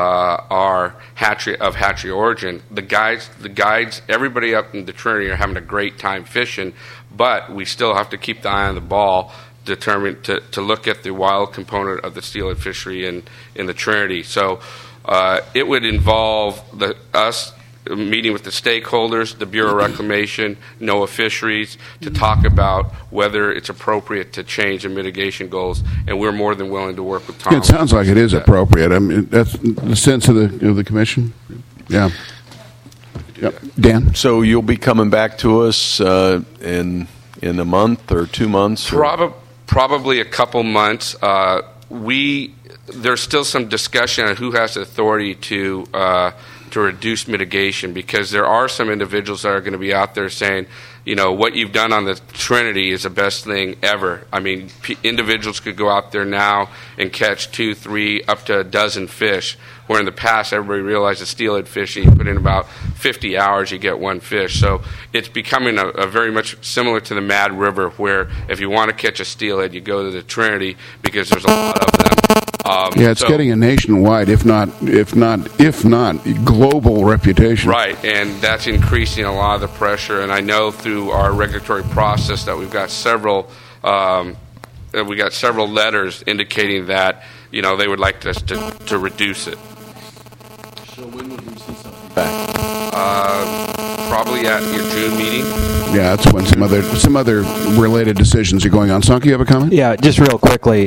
are hatchery origin. The guides, everybody up in the Trinity are having a great time fishing, but we still have to keep the eye on the ball, determined to look at the wild component of the steelhead fishery in the Trinity. So it would involve us meeting with the stakeholders, the Bureau of Reclamation, NOAA Fisheries, to talk about whether it's appropriate to change the mitigation goals, and we're more than willing to work with Tom. It sounds like it is appropriate. I mean, that's the sense of the commission. Yeah. Yep. Dan? So you'll be coming back to us in a month or 2 months? Probably a couple months. There's still some discussion on who has the authority to reduce mitigation, because there are some individuals that are going to be out there saying, what you've done on the Trinity is the best thing ever. I mean, individuals could go out there now and catch 2, 3, up to a dozen fish, where in the past everybody realized that steelhead fishing, you put in about 50 hours, you get one fish. So it's becoming a very much similar to the Mad River, where if you want to catch a steelhead, you go to the Trinity because there's a lot of them. It's getting a nationwide, if not global reputation. Right, and that's increasing a lot of the pressure. And I know through our regulatory process that we've got several letters indicating that they would like us to reduce it. So when would we see something back? Probably at your June meeting. Yeah, that's when some other related decisions are going on. Sanke, you have a comment? Yeah, just real quickly.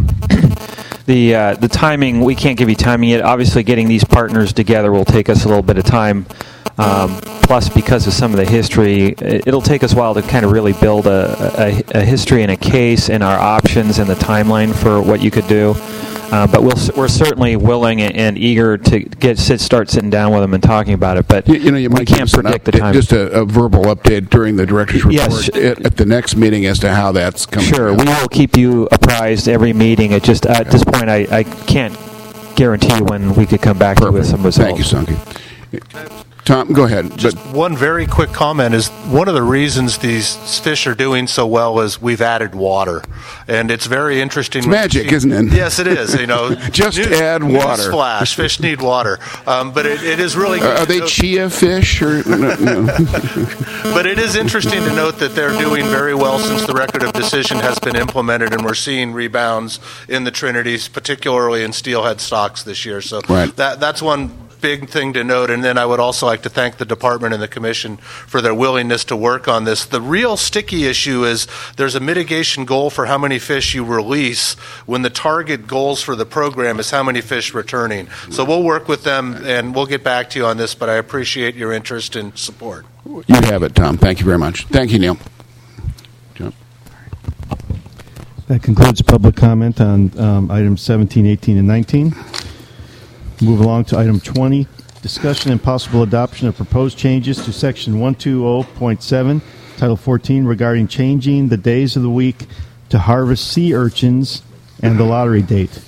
The timing, we can't give you timing yet. Obviously, getting these partners together will take us a little bit of time. Plus, because of some of the history, it'll take us a while to kind of really build a history and a case and our options and the timeline for what you could do. But we're certainly willing and eager to start sitting down with them and talking about it. But you we might can't predict the time. Just a verbal update during the director's report at the next meeting as to how that's coming. Sure, we will keep you apprised every meeting. At this point, I can't guarantee when we could come back to you with some results. Thank you, Sonke. Tom, go ahead. Just one very quick comment is one of the reasons these fish are doing so well is we've added water, and it's very interesting. It's magic, isn't it? Yes, it is. Just add water. Splash. Fish need water, but it is really good. Are they chia fish or? No. But it is interesting to note that they're doing very well since the record of decision has been implemented, and we're seeing rebounds in the Trinities, particularly in steelhead stocks this year. So that's one big thing to note. And then I would also like to thank the department and the commission for their willingness to work on this. The real sticky issue is there's a mitigation goal for how many fish you release when the target goals for the program is how many fish returning. So we'll work with them and we'll get back to you on this, but I appreciate your interest and support. You have it, Tom. Thank you very much. Thank you, Neil. John. That concludes public comment on items 17, 18, and 19. Move along to item 20, discussion and possible adoption of proposed changes to section 120.7, Title 14, regarding changing the days of the week to harvest sea urchins and the lottery date.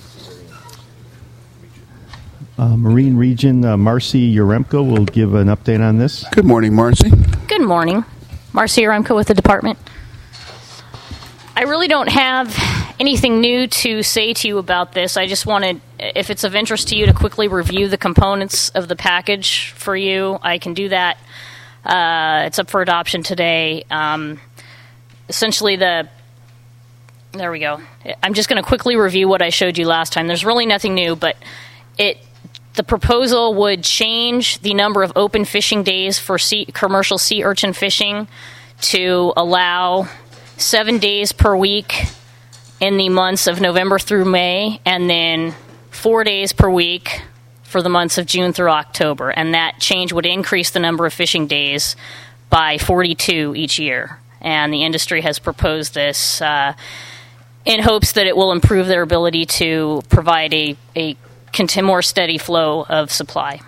Marine Region Marcy Yaremko will give an update on this. Good morning, Marcy. Good morning. Marcy Yaremko with the department. I really don't have anything new to say to you about this. I just wanted, if it's of interest to you, to quickly review the components of the package for you. I can do that. It's up for adoption today. Essentially, there we go. I'm just going to quickly review what I showed you last time. There's really nothing new, but the proposal would change the number of open fishing days for commercial sea urchin fishing to allow 7 days per week in the months of November through May, and then 4 days per week for the months of June through October. And that change would increase the number of fishing days by 42 each year. And the industry has proposed this in hopes that it will improve their ability to provide a more steady flow of supply.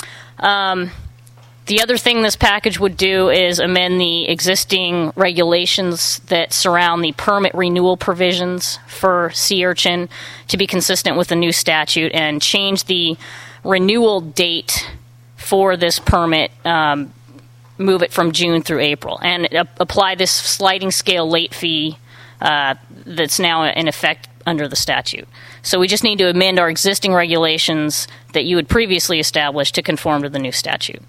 The other thing this package would do is amend the existing regulations that surround the permit renewal provisions for sea urchin to be consistent with the new statute and change the renewal date for this permit, move it from June through April, and apply this sliding scale late fee that's now in effect under the statute. So we just need to amend our existing regulations that you had previously established to conform to the new statute.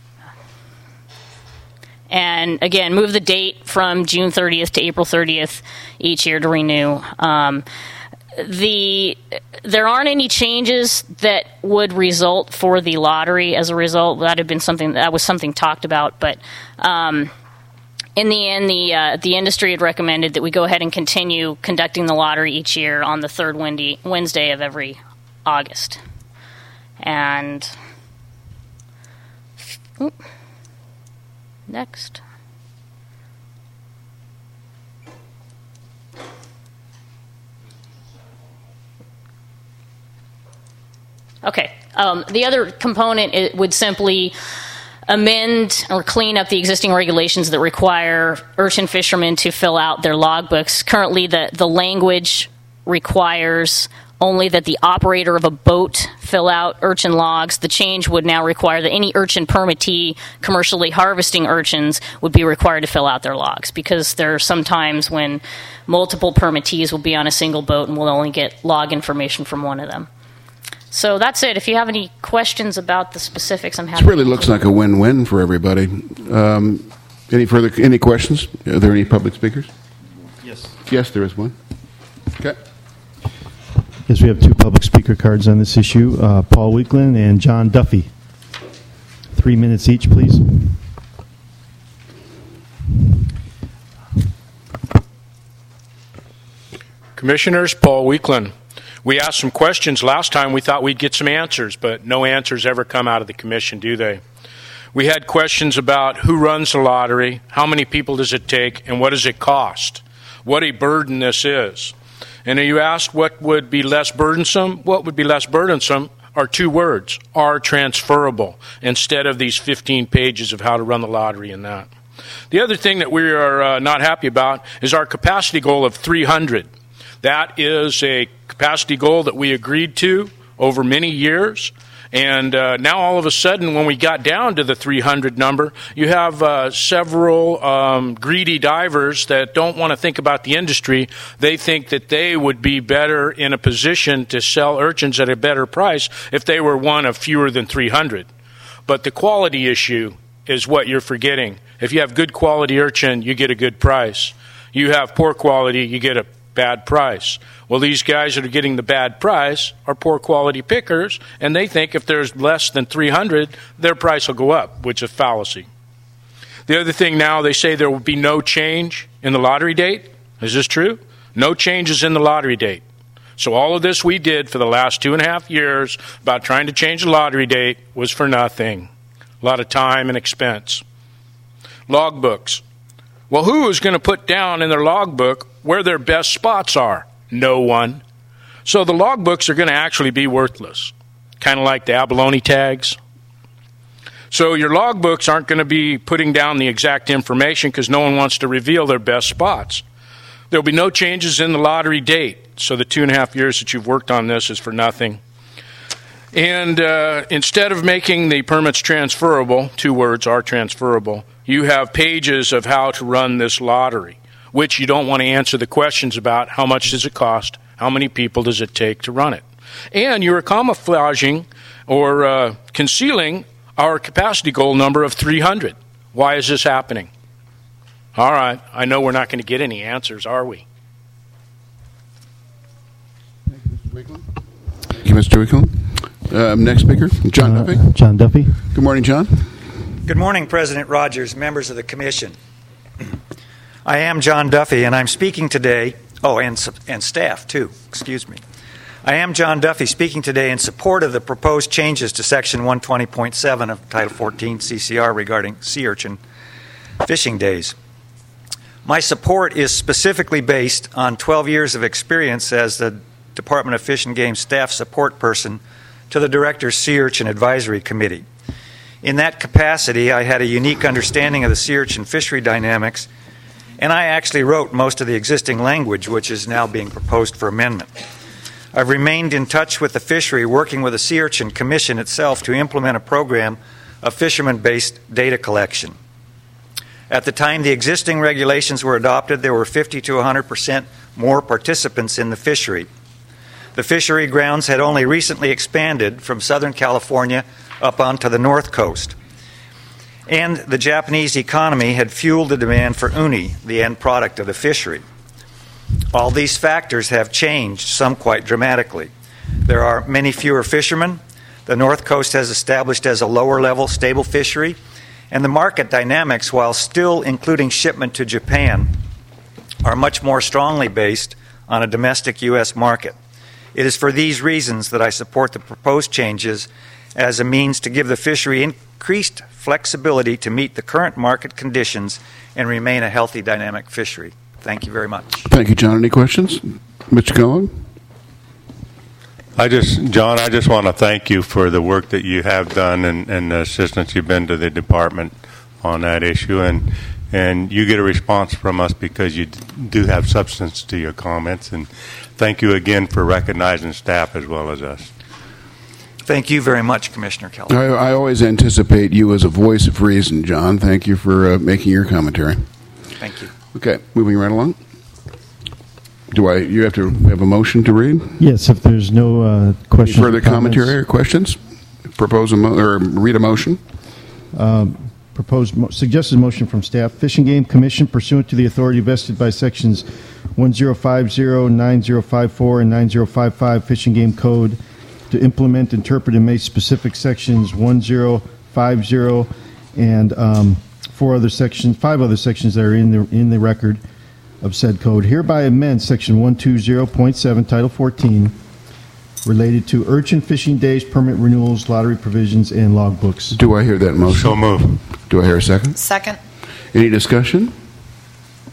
And again, move the date from June 30th to April 30th each year to renew. There aren't any changes that would result for the lottery as a result. That was something talked about, but in the end, the industry had recommended that we go ahead and continue conducting the lottery each year on the third Wednesday of every August. And next. Okay. The other component would simply amend or clean up the existing regulations that require urchin fishermen to fill out their logbooks. Currently, the language requires only that the operator of a boat fill out urchin logs. The change would now require that any urchin permittee commercially harvesting urchins would be required to fill out their logs, because there are some times when multiple permittees will be on a single boat and we'll only get log information from one of them. So that's it. If you have any questions about the specifics, I'm happy. This really looks like a win-win for everybody. Any questions? Are there any public speakers? Yes. Yes, there is one. Okay. Yes, we have two public speaker cards on this issue, Paul Weekland and John Duffy. 3 minutes each, please. Commissioners, Paul Weekland. We asked some questions last time. We thought we'd get some answers, but no answers ever come out of the commission, do they? We had questions about who runs the lottery, how many people does it take, and what does it cost? What a burden this is. And you asked what would be less burdensome. What would be less burdensome are two words, are transferable, instead of these 15 pages of how to run the lottery and that. The other thing that we are not happy about is our capacity goal of 300. That is a capacity goal that we agreed to over many years. And now all of a sudden, when we got down to the 300 number, you have several greedy divers that don't want to think about the industry. They think that they would be better in a position to sell urchins at a better price if they were one of fewer than 300. But the quality issue is what you're forgetting. If you have good quality urchin, you get a good price. You have poor quality, you get a bad price. Well, these guys that are getting the bad price are poor quality pickers, and they think if there's less than 300, their price will go up, which is fallacy. The other thing now, they say there will be no change in the lottery date. Is this true? No changes in the lottery date. So all of this we did for the last 2.5 years about trying to change the lottery date was for nothing. A lot of time and expense. Logbooks. Well, who is going to put down in their logbook where their best spots are? No one. So the logbooks are going to actually be worthless, kind of like the abalone tags. So your logbooks aren't going to be putting down the exact information because no one wants to reveal their best spots. There'll be no changes in the lottery date, so the 2.5 years that you've worked on this is for nothing. And instead of making the permits transferable, two words, are transferable, you have pages of how to run this lottery, which you don't want to answer the questions about how much does it cost, how many people does it take to run it. And you're camouflaging or concealing our capacity goal number of 300. Why is this happening? All right, I know we're not going to get any answers, are we? Thank you, Mr. Wickland. Next speaker, John Duffy. John Duffy. Good morning, John. Good morning, President Rogers, members of the Commission. I am John Duffy, and I'm speaking today, and staff too, excuse me. I am John Duffy speaking today in support of the proposed changes to Section 120.7 of Title 14 CCR regarding sea urchin fishing days. My support is specifically based on 12 years of experience as the Department of Fish and Game staff support person to the Director's Sea Urchin Advisory Committee. In that capacity, I had a unique understanding of the sea urchin fishery dynamics, and I actually wrote most of the existing language, which is now being proposed for amendment. I've remained in touch with the fishery, working with the Sea Urchin Commission itself to implement a program of fisherman-based data collection. At the time the existing regulations were adopted, there were 50 to 100% more participants in the fishery. The fishery grounds had only recently expanded from Southern California up onto the North Coast. And the Japanese economy had fueled the demand for uni, the end product of the fishery. All these factors have changed, some quite dramatically. There are many fewer fishermen. The North Coast has established as a lower-level, stable fishery. And the market dynamics, while still including shipment to Japan, are much more strongly based on a domestic U.S. market. It is for these reasons that I support the proposed changes as a means to give the fishery increased flexibility to meet the current market conditions and remain a healthy, dynamic fishery. Thank you very much. Thank you, John. Any questions? Mr. Cohen? John, I just want to thank you for the work that you have done and the assistance you've been to the department on that issue. And you get a response from us because you do have substance to your comments. And thank you again for recognizing staff as well as us. Thank you very much, Commissioner Kelly. I always anticipate you as a voice of reason, John. Thank you for making your commentary. Thank you. Okay, moving right along. You have to have a motion to read? Yes, if there's no questions. Any further commentary or questions? Read a motion. Suggested motion from staff. Fish and Game Commission, pursuant to the authority vested by sections 1050, 9054, and 9055 Fish and Game Code, to implement, interpret, and make specific sections 1050 and 5 other sections that are in the record of said code, hereby amend section 120.7 Title 14 related to urchin fishing days, permit renewals, lottery provisions, and logbooks. Do I hear that motion? So move. Do I hear a second? Second. Any discussion?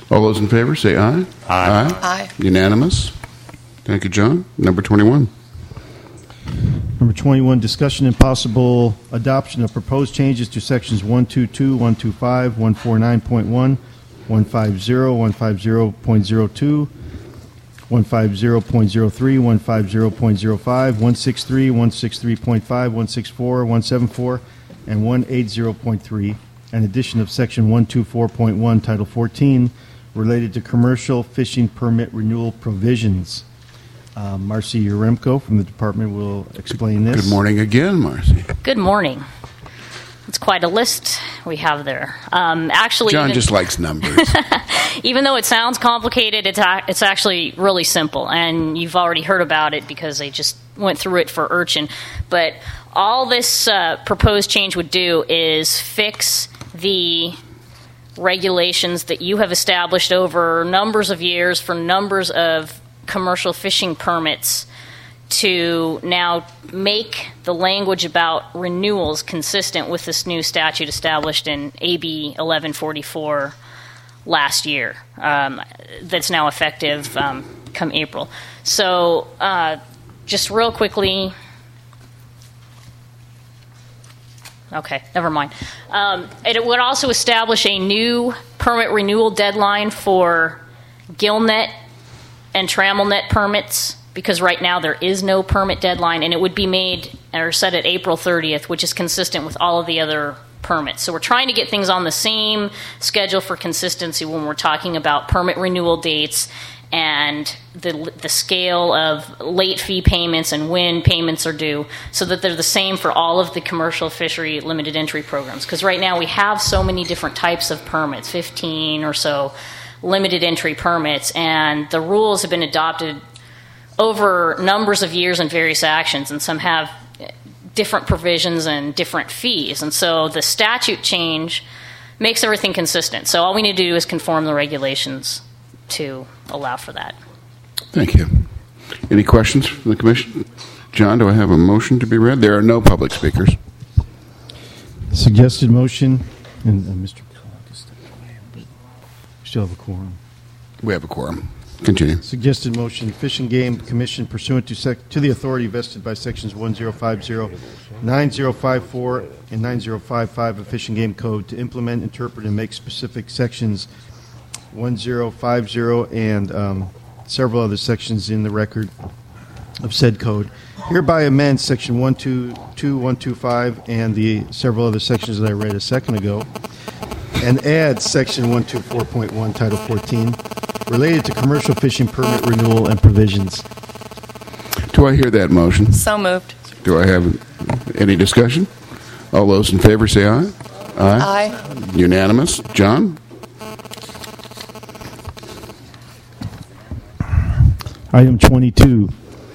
All those in favor say aye. Aye. Aye. Unanimous. Thank you, John. Number 21. Number 21, discussion and possible adoption of proposed changes to sections 122, 125, 149.1, 150, 150.02, 150.03, 150.05, 163, 163.5, 164, 174, and 180.3, and addition of section 124.1, Title 14, related to commercial fishing permit renewal provisions. Marcy Uremko from the department will explain this. Good morning again, Marcy. Good morning. It's quite a list we have there. Actually, John just likes numbers. Even though it sounds complicated, it's actually really simple, and you've already heard about it because I just went through it for Urchin. But all this proposed change would do is fix the regulations that you have established over numbers of years for numbers of commercial fishing permits to now make the language about renewals consistent with this new statute established in AB 1144 last year. That's now effective come April. So just real quickly. Okay, never mind. It would also establish a new permit renewal deadline for gillnet and trammelnet permits, because right now there is no permit deadline, and it would be made or set at April 30th, which is consistent with all of the other permits. So we're trying to get things on the same schedule for consistency when we're talking about permit renewal dates and the scale of late fee payments and when payments are due, so that they're the same for all of the commercial fishery limited entry programs. Because right now we have so many different types of permits, 15 or so limited entry permits, and the rules have been adopted over numbers of years and various actions, and some have different provisions and different fees. And so the statute change makes everything consistent. So all we need to do is conform the regulations to allow for that. Thank you. Any questions from the Commission? John, do I have a motion to be read? There are no public speakers. Suggested motion, and Mr. Still have a quorum. We have a quorum. Continue. Suggested motion, Fish and Game Commission pursuant to the authority vested by sections 1050, 9054, and 9055 of Fish and Game Code to implement, interpret, and make specific sections 1050 and several other sections in the record of said code. Hereby amend section 122, 125, and the several other sections that I read a second ago, and add section 124.1, Title 14, related to commercial fishing permit renewal and provisions. Do I hear that motion? So moved. Do I have any discussion? All those in favor say aye. Aye. Unanimous. John? Item 22.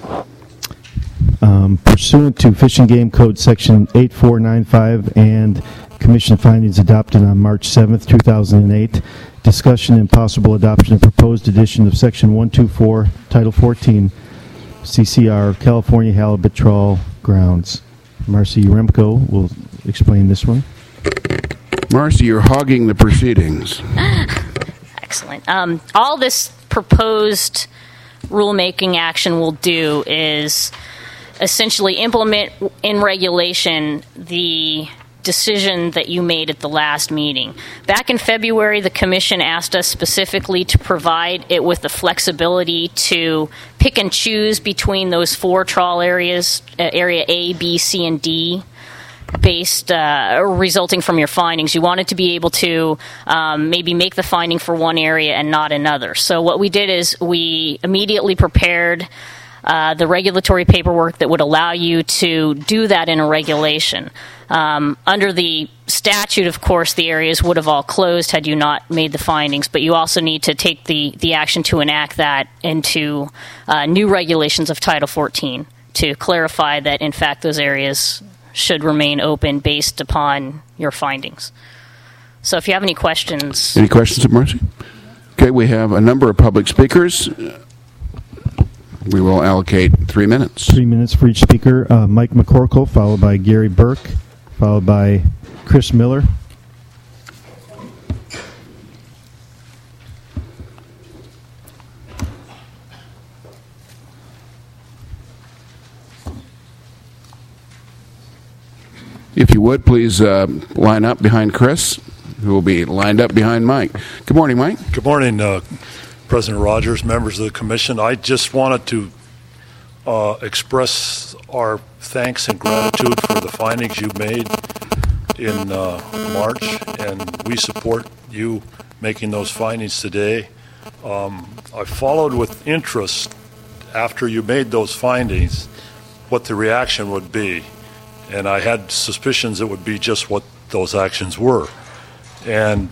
Pursuant to Fish and Game Code Section 8495 and Commission findings adopted on March 7th, 2008, discussion and possible adoption of proposed edition of Section 124, Title 14, CCR, California Halibut Trawl Grounds. Marcy Uremko will explain this one. Marcy, you're hogging the proceedings. Excellent. All this proposed rulemaking action will do is essentially implement in regulation the decision that you made at the last meeting. Back in February, the Commission asked us specifically to provide it with the flexibility to pick and choose between those four trawl areas, area A, B, C, and D, based resulting from your findings. You wanted to be able to maybe make the finding for one area and not another. So what we did is we immediately prepared the regulatory paperwork that would allow you to do that in a regulation. Under the statute, of course, the areas would have all closed had you not made the findings, but you also need to take the action to enact that into new regulations of Title 14 to clarify that, in fact, those areas should remain open based upon your findings. So if you have any questions. Any questions of Marcy? Okay, we have a number of public speakers. We will allocate 3 minutes. 3 minutes for each speaker. Mike McCorkle, followed by Gary Burke, followed by Chris Miller. If you would, please line up behind Chris, who will be lined up behind Mike. Good morning, Mike. Good morning, President Rogers, members of the Commission. I just wanted to express our thanks and gratitude for the findings you made in March, and we support you making those findings today. I followed with interest after you made those findings what the reaction would be, and I had suspicions it would be just what those actions were. And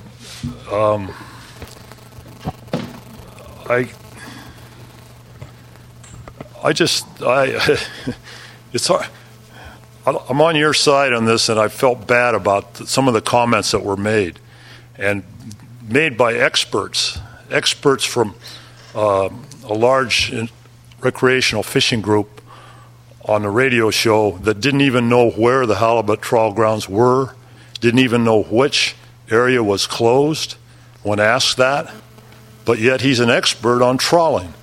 it's hard. I'm on your side on this, and I felt bad about some of the comments that were made, and made by experts from a large recreational fishing group on the radio show that didn't even know where the halibut trawl grounds were, didn't even know which area was closed when asked that, but yet he's an expert on trawling.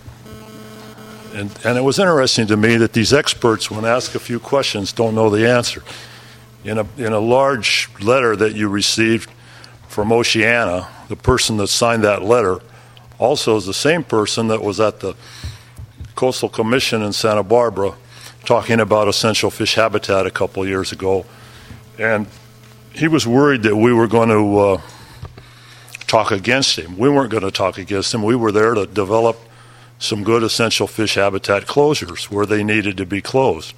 And it was interesting to me that these experts, when asked a few questions, don't know the answer. In a large letter that you received from Oceana, the person that signed that letter also is the same person that was at the Coastal Commission in Santa Barbara talking about essential fish habitat a couple of years ago. And he was worried that we were going to talk against him. We weren't going to talk against him. We were there to develop some good essential fish habitat closures where they needed to be closed.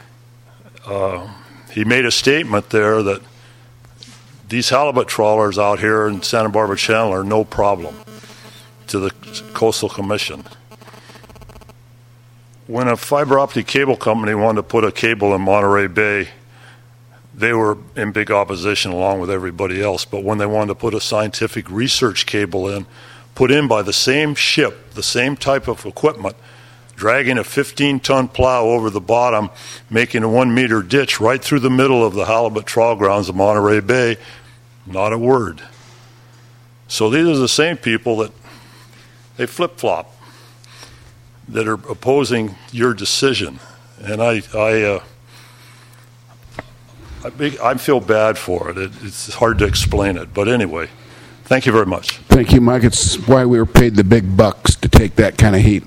He made a statement there that these halibut trawlers out here in Santa Barbara Channel are no problem to the Coastal Commission. When a fiber optic cable company wanted to put a cable in Monterey Bay, they were in big opposition along with everybody else. But when they wanted to put a scientific research cable in, put in by the same ship, the same type of equipment, dragging a 15-ton plow over the bottom, making a 1-meter ditch right through the middle of the halibut trawl grounds of Monterey Bay, not a word. So these are the same people that they flip-flop, that are opposing your decision. And I feel bad for it. It's hard to explain it. But anyway, thank you very much. Thank you, Mike. It's why we were paid the big bucks to take that kind of heat.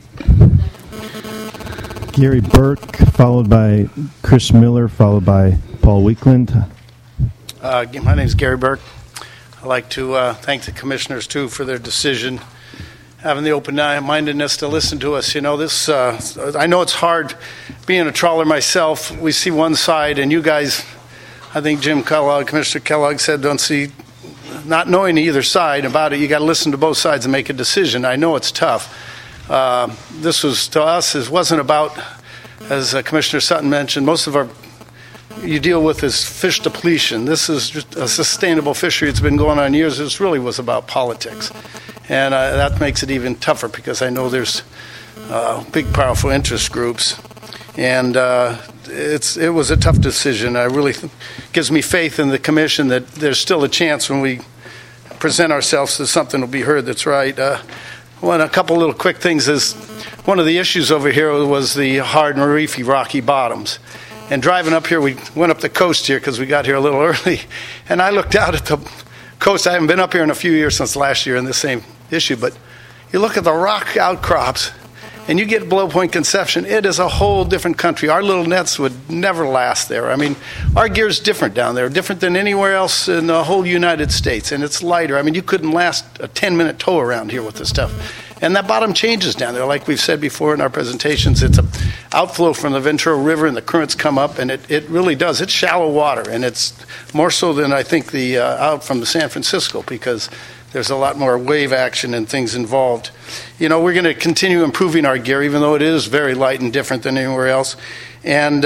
Gary Burke, followed by Chris Miller, followed by Paul Weekland. My name is Gary Burke. I'd like to thank the commissioners, too, for their decision, having the open-mindedness to listen to us. You know, this. I know it's hard being a trawler myself. We see one side, and you guys, I think Jim Kellogg, Commissioner Kellogg said, don't see, not knowing either side about it, you got to listen to both sides and make a decision. I know it's tough. This was, to us, it wasn't about, as Commissioner Sutton mentioned, most of our you deal with is fish depletion. This is just a sustainable fishery. It's been going on years. This really was about politics. And that makes it even tougher because I know there's big, powerful interest groups. And it was a tough decision. I really gives me faith in the commission that there's still a chance when we present ourselves that something will be heard that's right. A couple little quick things is one of the issues over here was the hard and reefy rocky bottoms. And driving up here, we went up the coast here because we got here a little early. And I looked out at the coast. I haven't been up here in a few years since last year in the same issue. But you look at the rock outcrops, and you get Below Point Conception. It is a whole different country. Our little nets would never last there. I mean, our gear's different down there, different than anywhere else in the whole United States. And it's lighter. I mean, you couldn't last a 10-minute tow around here with this stuff. And that bottom changes down there. Like we've said before in our presentations, it's an outflow from the Ventura River, and the currents come up, and it really does. It's shallow water, and it's more so than I think the out from the San Francisco because there's a lot more wave action and things involved. You know, we're going to continue improving our gear, even though it is very light and different than anywhere else. And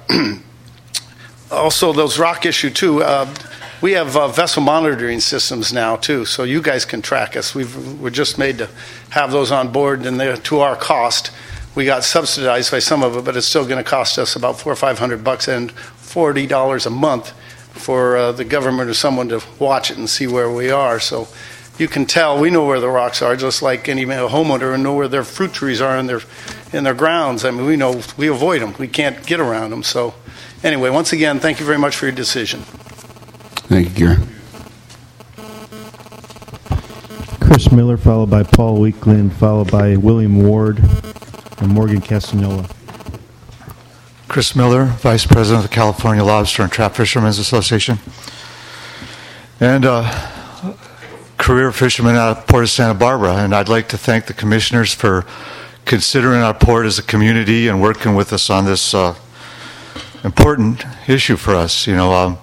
also those rock issue, too. We have vessel monitoring systems now, too, so you guys can track us. We're just made to have those on board, and they're to our cost. We got subsidized by some of it, but it's still going to cost us about $400 or $500 and $40 a month for the government or someone to watch it and see where we are. So you can tell we know where the rocks are, just like any homeowner and know where their fruit trees are in their grounds. I mean, we know we avoid them. We can't get around them. So Anyway, once again, thank you very much for your decision. Thank you, Gary. Chris Miller, followed by Paul Weekland, followed by William Ward and Morgan Castanola. Chris Miller, Vice President of the California Lobster and Trap Fishermen's Association, and career fisherman out of Port of Santa Barbara. And I'd like to thank the commissioners for considering our port as a community and working with us on this important issue for us. You know,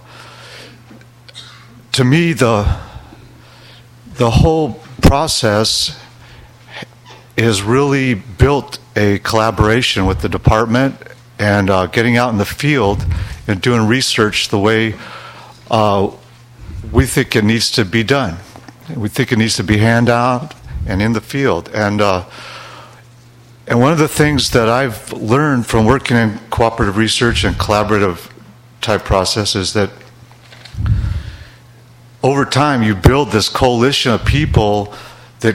to me, the whole process has really built a collaboration with the department and getting out in the field and doing research the way we think it needs to be done. We think it needs to be hand out and in the field. And one of the things that I've learned from working in cooperative research and collaborative type process is that over time you build this coalition of people that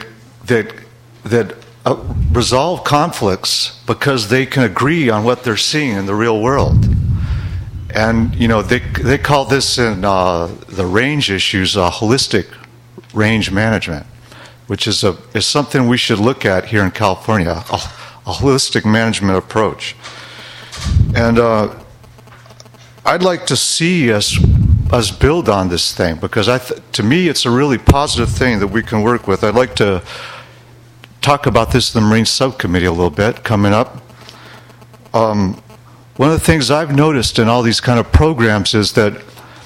resolve conflicts because they can agree on what they're seeing in the real world. And you know, they call this in the range issues holistic range management, which is something we should look at here in California, a holistic management approach. And I'd like to see us build on this thing, because to me it's a really positive thing that we can work with. I'd like to talk about this in the Marine Subcommittee a little bit coming up. One of the things I've noticed in all these kind of programs is that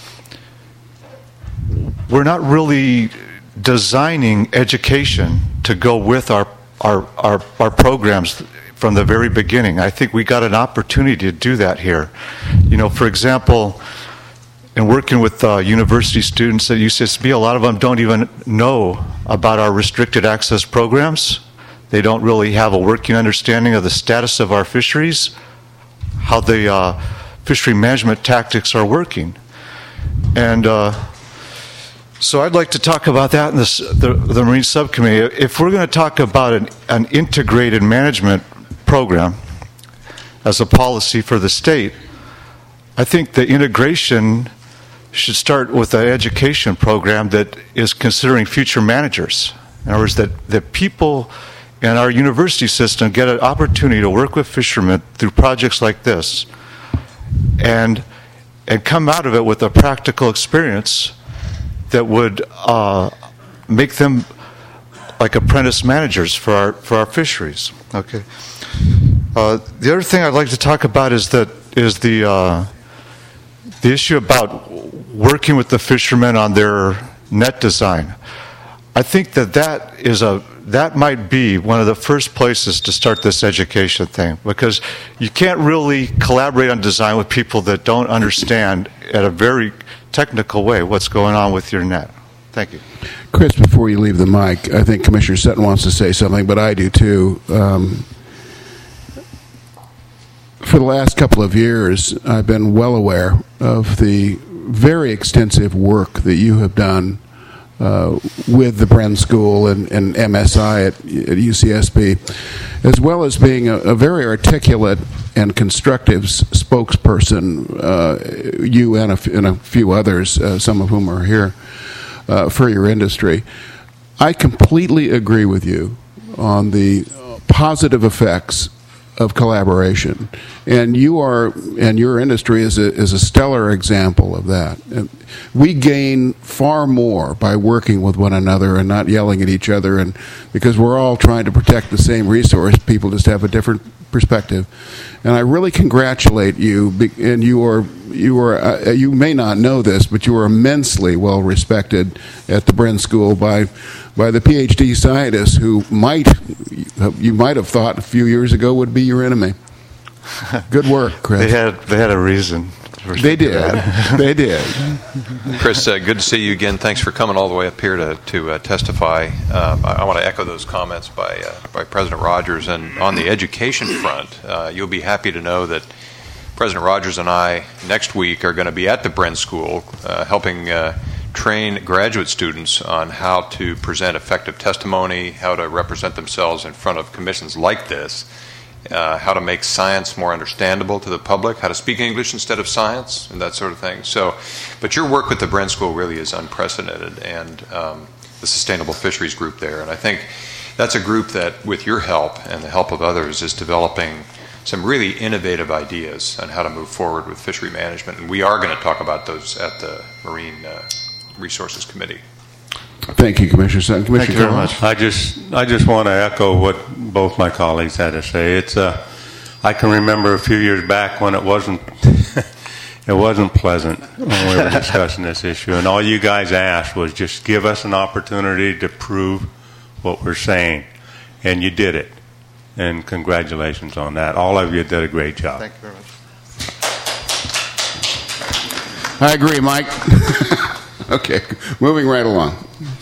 we're not really designing education to go with our programs from the very beginning. I think we got an opportunity to do that here. You know, for example, in working with university students at UCSB, a lot of them don't even know about our restricted access programs. They don't really have a working understanding of the status of our fisheries, how the fishery management tactics are working. And so I'd like to talk about that in the Marine Subcommittee. If we're going to talk about an integrated management program as a policy for the state, I think the integration should start with an education program that is considering future managers. In other words, that people in our university system get an opportunity to work with fishermen through projects like this and come out of it with a practical experience that would make them like apprentice managers for our fisheries. Okay. The other thing I'd like to talk about is the issue about working with the fishermen on their net design. I think that might be one of the first places to start this education thing, because you can't really collaborate on design with people that don't understand at a very technical way what's going on with your net. Thank you. Chris, before you leave the mic, I think Commissioner Sutton wants to say something, but I do too. For the last couple of years, I've been well aware of the very extensive work that you have done with the Bren School and MSI at UCSB, as well as being a very articulate and constructive spokesperson, you and a few others, some of whom are here, for your industry. I completely agree with you on the positive effects of collaboration, and your industry is a stellar example of that. And we gain far more by working with one another and not yelling at each other, and because we're all trying to protect the same resource, people just have a different perspective. And I really congratulate you, and you may not know this, but you are immensely well respected at the Bren School by the PhD scientists who you might have thought a few years ago would be your enemy. Good work, Chris. They had a reason. They did. They did. Chris, good to see you again. Thanks for coming all the way up here to testify. I want to echo those comments by President Rogers. And on the education front, you'll be happy to know that President Rogers and I next week are going to be at the Bren School helping train graduate students on how to present effective testimony, how to represent themselves in front of commissions like this, how to make science more understandable to the public, how to speak English instead of science, and that sort of thing. So, but your work with the Brent School really is unprecedented, and the Sustainable Fisheries group there. And I think that's a group that, with your help and the help of others, is developing some really innovative ideas on how to move forward with fishery management. And we are going to talk about those at the Marine Resources Committee. Thank you, Commissioner Sutton. Commissioner Thank you very much. I just want to echo what both my colleagues had to say. It's I can remember a few years back when it wasn't it wasn't pleasant when we were discussing this issue, and all you guys asked was just give us an opportunity to prove what we're saying, and you did it. And congratulations on that. All of you did a great job. Thank you very much. I agree, Mike. Okay, moving right along.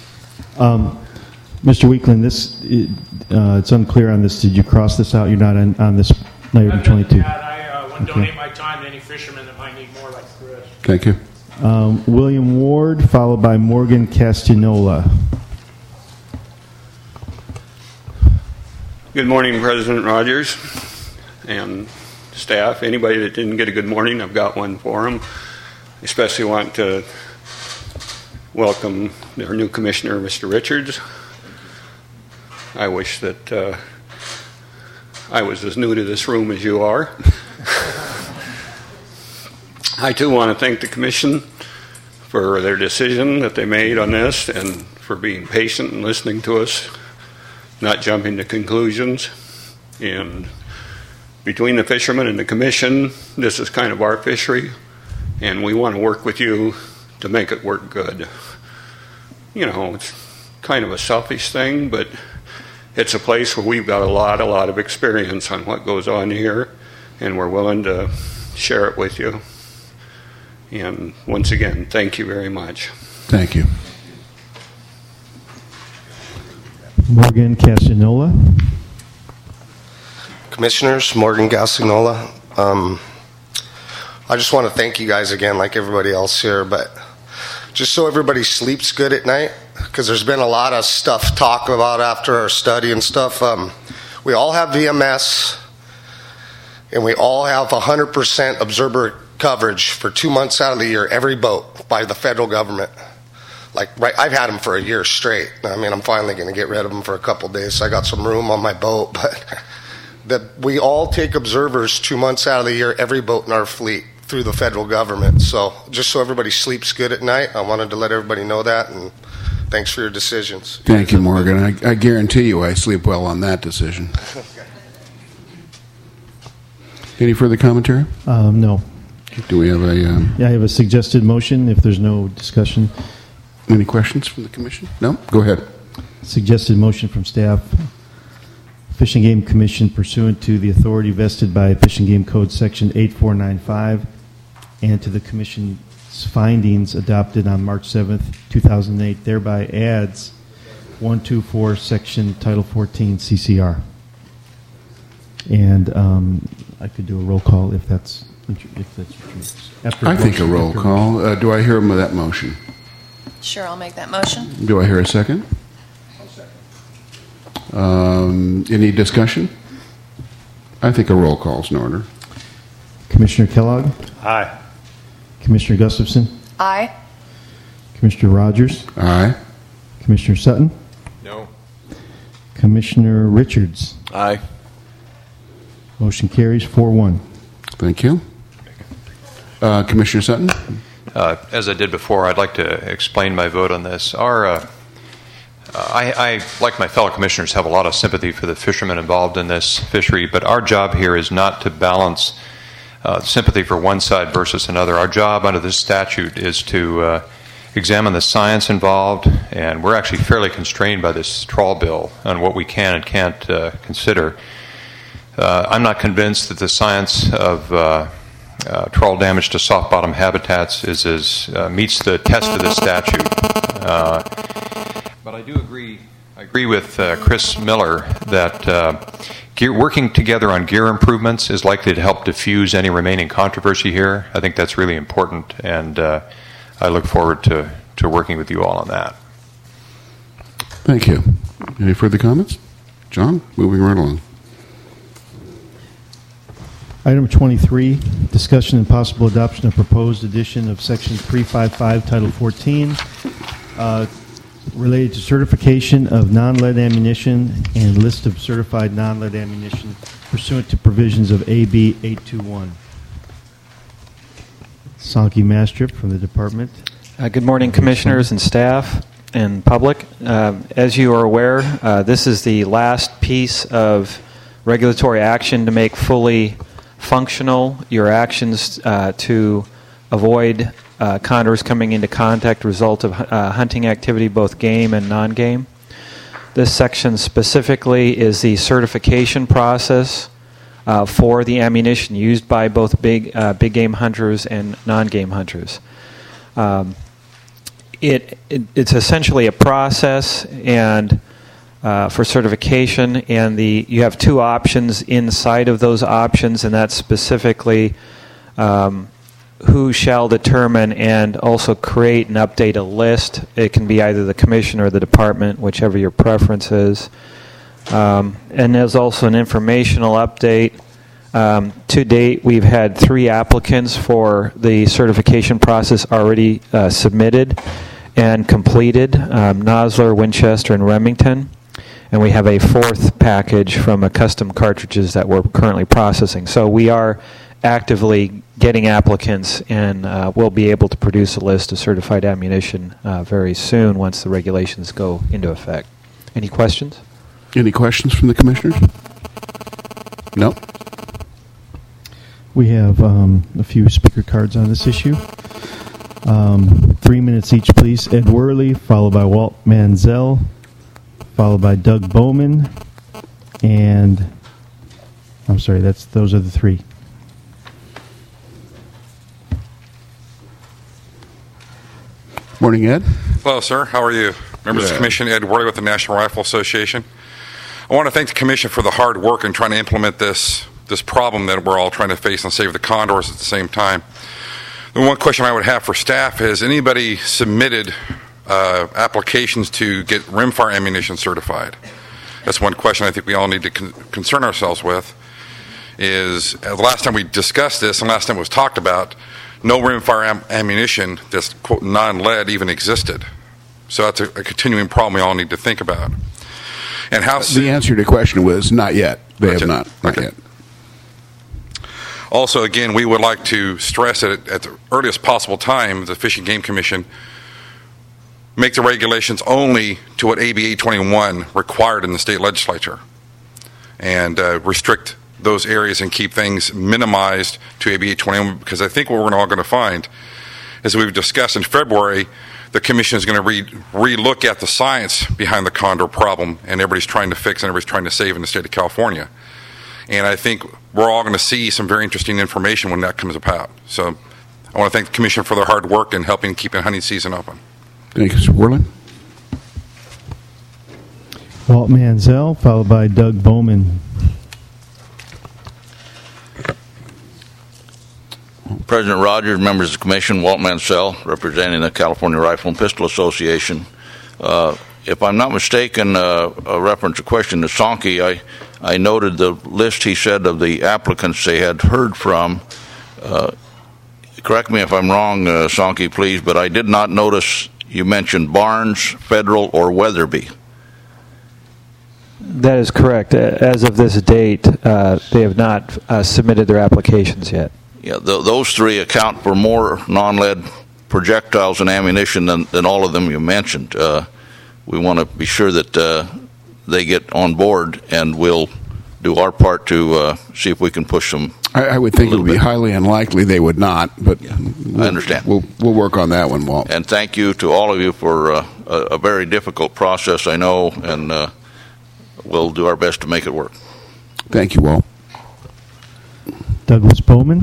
Mr. Weakland, it's unclear on this. Did you cross this out? You're not on this item 22. I wouldn't donate my time to any fishermen that might need more like Chris. Thank you. William Ward, followed by Morgan Castanola. Good morning, President Rogers and staff. Anybody that didn't get a good morning, I've got one for them. Especially want to welcome our new commissioner, Mr. Richards. I wish that I was as new to this room as you are. I too want to thank the commission for their decision that they made on this and for being patient and listening to us, not jumping to conclusions. And between the fishermen and the commission, this is kind of our fishery, and we want to work with you to make it work good. You know, it's kind of a selfish thing, but it's a place where we've got a lot of experience on what goes on here, and we're willing to share it with you. And once again, thank you very much. Thank you. Morgan Castanola. Commissioners, Morgan Castanola. I just want to thank you guys again, like everybody else here, but just so everybody sleeps good at night, because there's been a lot of stuff talked about after our study and stuff. We all have VMS, and we all have 100% observer coverage for 2 months out of the year, every boat by the federal government. I've had them for a year straight. I mean, I'm finally going to get rid of them for a couple days, so I got some room on my boat. But we all take observers 2 months out of the year, every boat in our fleet, through the federal government. So just so everybody sleeps good at night, I wanted to let everybody know that, and thanks for your decisions. Thank you, Morgan. I guarantee you I sleep well on that decision. Any further commentary? No. Do we have a... Yeah, I have a suggested motion if there's no discussion. Any questions from the commission? No? Go ahead. Suggested motion from staff. Fish and Game Commission, pursuant to the authority vested by Fish and Game Code Section 8495 and to the Commission's findings adopted on March 7th, 2008, thereby adds 124 Section Title 14 CCR. And I could do a roll call if that's I think a roll call. Do I hear that motion? Sure, I'll make that motion. Do I hear a second? Any discussion? I think a roll call is in order. Commissioner Kellogg? Aye. Commissioner Gustafson? Aye. Commissioner Rogers? Aye. Commissioner Sutton? No. Commissioner Richards? Aye. Motion carries 4-1. Thank you. Commissioner Sutton? As I did before, I'd like to explain my vote on this. I, like my fellow commissioners, have a lot of sympathy for the fishermen involved in this fishery, but our job here is not to balance sympathy for one side versus another. Our job under this statute is to examine the science involved, and we're actually fairly constrained by this trawl bill on what we can and can't consider. I'm not convinced that the science of trawl damage to soft bottom habitats meets the test of this statute. But I do agree. I agree with Chris Miller that working together on gear improvements is likely to help diffuse any remaining controversy here. I think that's really important, and I look forward to working with you all on that. Thank you. Any further comments? John, moving right along. Item 23, discussion and possible adoption of proposed edition of Section 355, Title 14, related to certification of non-lead ammunition and list of certified non-lead ammunition pursuant to provisions of AB 821. Sankey Mastrip from the Department. Good morning, Commissioners and staff and public. As you are aware, this is the last piece of regulatory action to make fully functional your actions to avoid condors coming into contact result of hunting activity, both game and non-game. This section specifically is the certification process for the ammunition used by both big game hunters and non-game hunters. It's essentially a process and for certification, and you have two options inside of those options, and that's specifically who shall determine and also create and update a list. It can be either the commission or the department, whichever your preference is. And there's also an informational update. To date, we've had 3 applicants for the certification process already submitted and completed, Nosler, Winchester, and Remington. And we have a 4th package from a custom cartridges that we're currently processing. So we are actively getting applicants, and we'll be able to produce a list of certified ammunition very soon once the regulations go into effect. Any questions? Any questions from the commissioners? No? We have a few speaker cards on this issue. 3 minutes each, please. Ed Worley, followed by Walt Manzel, followed by Doug Bowman, and I'm sorry, those are the 3. Morning, Ed. Hello, sir. How are you? Members of the Commission, Ed Worley with the National Rifle Association. I want to thank the Commission for the hard work in trying to implement this problem that we're all trying to face and save the condors at the same time. The one question I would have for staff is, anybody submitted applications to get rimfire ammunition certified? That's one question I think we all need to concern ourselves with. Is the last time we discussed this and last time it was talked about, no rimfire ammunition that's quote non-lead even existed. So that's a continuing problem we all need to think about. And how the answer to the question was not yet. They have not yet. Also, again, we would like to stress that at the earliest possible time, the Fish and Game Commission make the regulations only to what AB 821 required in the state legislature, and restrict those areas and keep things minimized to AB 821, because I think what we're all going to find, as we've discussed in February, the Commission is going to re-look at the science behind the condor problem, and everybody's trying to fix and everybody's trying to save in the state of California. And I think we're all going to see some very interesting information when that comes about. So I want to thank the Commission for their hard work in helping keep the hunting season open. Thank you, Mr. Worland. Walt Manzel, followed by Doug Bowman. President Rogers, members of the Commission, Walt Mansell, representing the California Rifle and Pistol Association. If I'm not mistaken, a reference, a question to Sankey, I noted the list he said of the applicants they had heard from. Correct me if I'm wrong, Sankey, please, but I did not notice you mentioned Barnes, Federal, or Weatherby. That is correct. As of this date, they have not submitted their applications yet. Yeah, those 3 account for more non-lead projectiles and ammunition than all of them you mentioned. We want to be sure that they get on board, and we'll do our part to see if we can push them. I would think it would be highly unlikely they would not, but I understand. We'll work on that one, Walt. And thank you to all of you for a very difficult process, I know, and we'll do our best to make it work. Thank you, Walt. Douglas Bowman.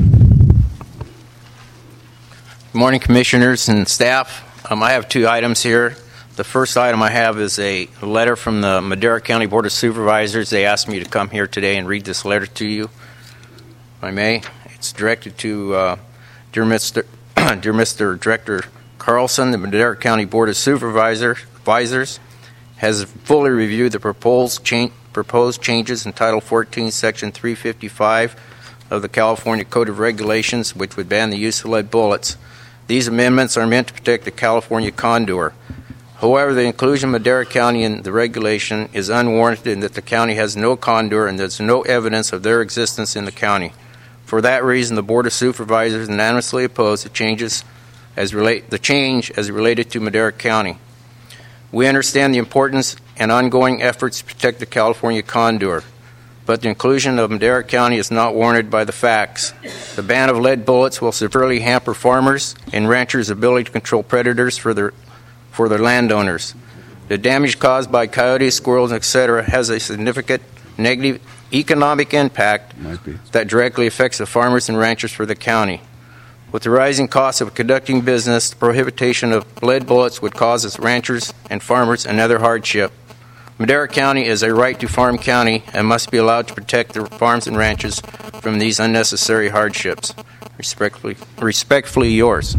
Good morning, Commissioners and staff. I have 2 items here. The first item I have is a letter from the Madera County Board of Supervisors. They asked me to come here today and read this letter to you, if I may. It's directed to Dear Mr. Director Carlson. The Madera County Board of Supervisors has fully reviewed the proposed changes in Title 14, Section 355 of the California Code of Regulations, which would ban the use of lead bullets. These amendments are meant to protect the California condor. However, the inclusion of Madera County in the regulation is unwarranted in that the county has no condor and there's no evidence of their existence in the county. For that reason, the Board of Supervisors unanimously oppose the change as related to Madera County. We understand the importance and ongoing efforts to protect the California condor, but the inclusion of Madera County is not warranted by the facts. The ban of lead bullets will severely hamper farmers and ranchers' ability to control predators for their landowners. The damage caused by coyotes, squirrels, etc. has a significant negative economic impact that directly affects the farmers and ranchers for the county. With the rising cost of conducting business, the prohibition of lead bullets would cause its ranchers and farmers another hardship. Madera County is a right-to-farm county and must be allowed to protect the farms and ranches from these unnecessary hardships. Respectfully yours.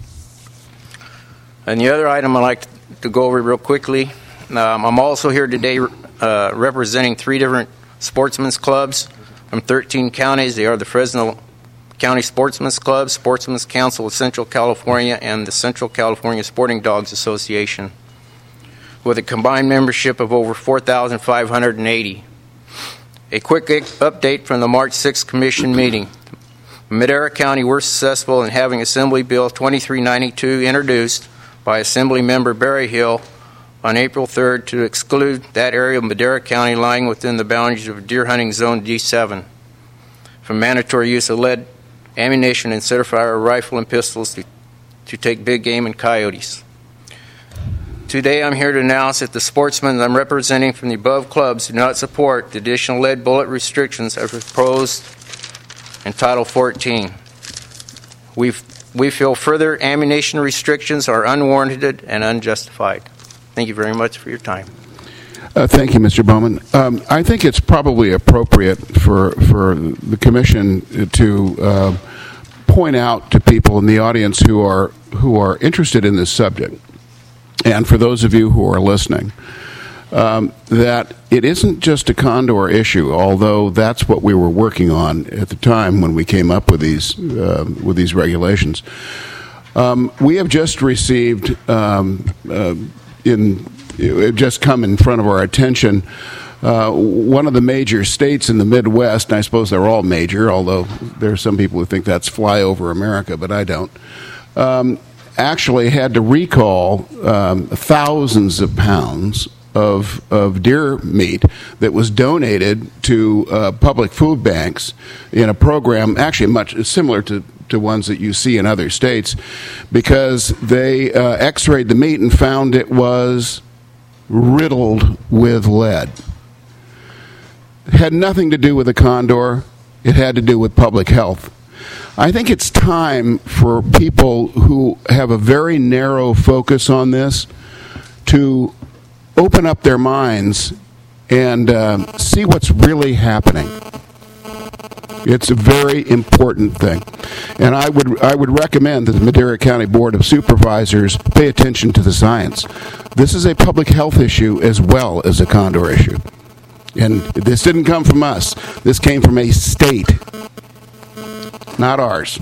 And the other item I'd like to go over real quickly, I'm also here today representing 3 different sportsmen's clubs from 13 counties. They are the Fresno County Sportsmen's Club, Sportsmen's Council of Central California, and the Central California Sporting Dogs Association, with a combined membership of over 4,580. A quick update from the March 6th Commission meeting. Madera County were successful in having Assembly Bill 2392 introduced by Assembly Member Barry Hill on April 3rd to exclude that area of Madera County lying within the boundaries of Deer Hunting Zone D7 from mandatory use of lead ammunition and centerfire rifle and pistols to take big game and coyotes. Today I'm here to announce that the sportsmen I'm representing from the above clubs do not support the additional lead bullet restrictions as proposed in Title 14. We feel further ammunition restrictions are unwarranted and unjustified. Thank you very much for your time. Thank you, Mr. Bowman. I think it's probably appropriate for the Commission to point out to people in the audience who are interested in this subject, and for those of you who are listening, that it isn't just a condor issue, although that's what we were working on at the time when we came up with these regulations. We have just received it just come in front of our attention. One of the major states in the Midwest, and I suppose they're all major, although there are some people who think that's flyover America, but I don't, actually had to recall thousands of pounds of deer meat that was donated to public food banks in a program actually much similar to ones that you see in other states, because they x-rayed the meat and found it was riddled with lead. It had nothing to do with the condor. It had to do with public health. I think it's time for people who have a very narrow focus on this to open up their minds and see what's really happening. It's a very important thing. And I would recommend that the Madera County Board of Supervisors pay attention to the science. This is a public health issue as well as a condor issue. And this didn't come from us. This came from a state, not ours.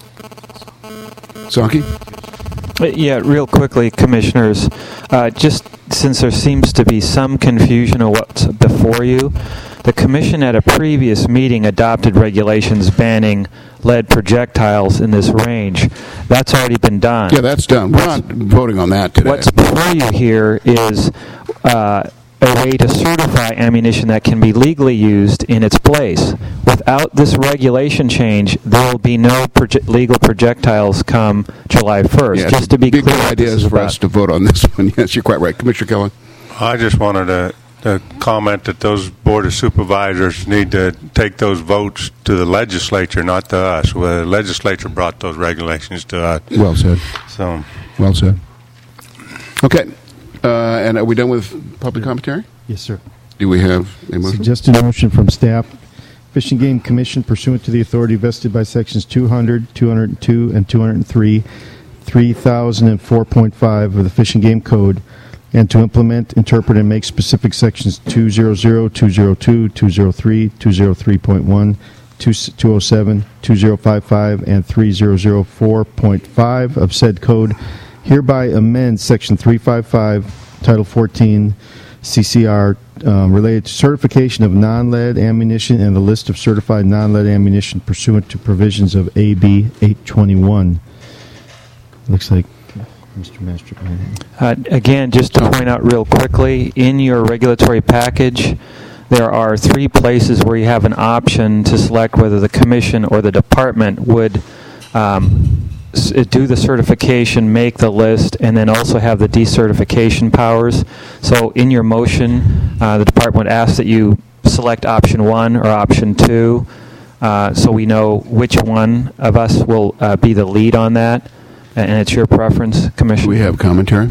Sonky? Yeah, real quickly, Commissioners, just since there seems to be some confusion of what's before you, the Commission at a previous meeting adopted regulations banning lead projectiles in this range. That's already been done. Yeah, that's done. We're not voting on that today. What's before you here is a way to certify ammunition that can be legally used in its place. Without this regulation change, there will be no legal projectiles come July 1st. Yeah, just to be clear, good ideas for us to vote on this one. Yes, you're quite right. Commissioner Kelly? I just wanted to comment that those Board of Supervisors need to take those votes to the legislature, not to us. The legislature brought those regulations to us. Well said. So, well said. Okay. And are we done with public commentary? Yes, sir. Do we have a motion? Suggested motion from staff. Fish and Game Commission, pursuant to the authority vested by Sections 200, 202, and 203, 3000, and 4.5 of the Fish and Game Code, and to implement, interpret, and make specific sections 200, 202, 203, 203.1, 207, 2055, and 3004.5 of said code, hereby amends Section 355, Title 14, CCR, related to certification of non-lead ammunition and the list of certified non-lead ammunition pursuant to provisions of AB 821. Looks like Mr. Master. Again, just to point out real quickly, in your regulatory package, there are 3 places where you have an option to select whether the commission or the department would do the certification, make the list, and then also have the decertification powers. So in your motion, the department would ask that you select option 1 or option 2, so we know which one of us will be the lead on that, and it's your preference, Commissioner. We have commentary.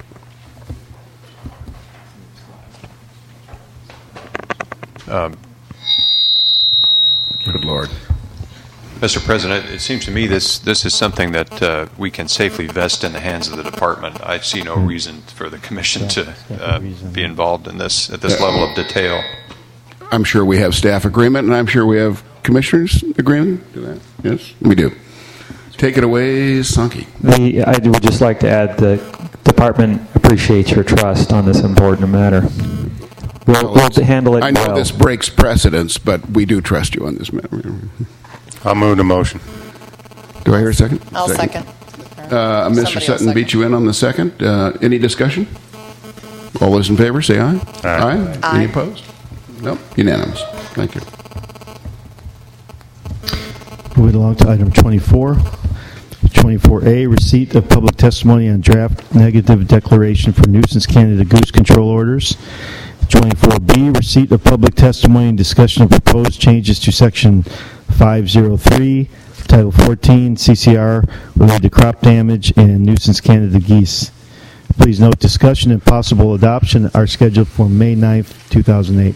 Good Lord. Mr. President, it seems to me this is something that we can safely vest in the hands of the department. I see no reason for the commission to be involved in this at this level of detail. I'm sure we have staff agreement, and I'm sure we have commissioners' agreement to that. Yes, we do. Take it away, Sankey. I would just like to add the department appreciates your trust on this important matter. We'll handle it. I know well. this breaks precedence, but we do trust you on this matter. I'll move the motion. Do I hear a second? I'll second. Mr. Sutton beat you in on the second. Any discussion? All those in favor, say aye. Aye. Aye. Any opposed? Nope. Unanimous. Thank you. Moving along to item 24. 24A, receipt of public testimony on draft negative declaration for nuisance Canada goose control orders. 24B, receipt of public testimony and discussion of proposed changes to Section 503, Title 14, CCR, related to crop damage and nuisance Canada geese. Please note discussion and possible adoption are scheduled for May 9th, 2008.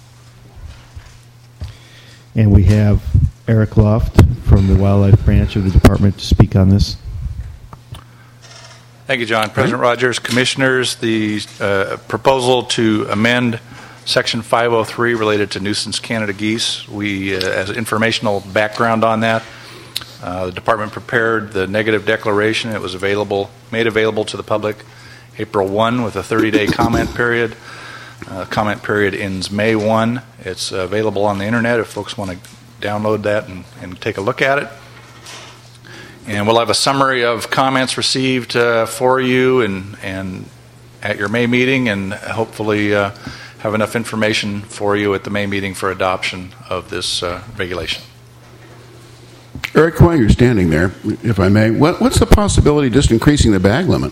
And we have Eric Loft from the Wildlife Branch of the Department to speak on this. Thank you, John. President Rogers, Commissioners, the proposal to amend Section 503 related to nuisance Canada geese. We, as informational background on that, the Department prepared the negative declaration. It was made available to the public April 1 with a 30-day comment period. Comment period ends May 1. It's available on the internet if folks want to download that and take a look at it. And we'll have a summary of comments received for you and at your May meeting, and hopefully have enough information for you at the May meeting for adoption of this regulation. Eric, while you're standing there, if I may, what's the possibility of just increasing the bag limit?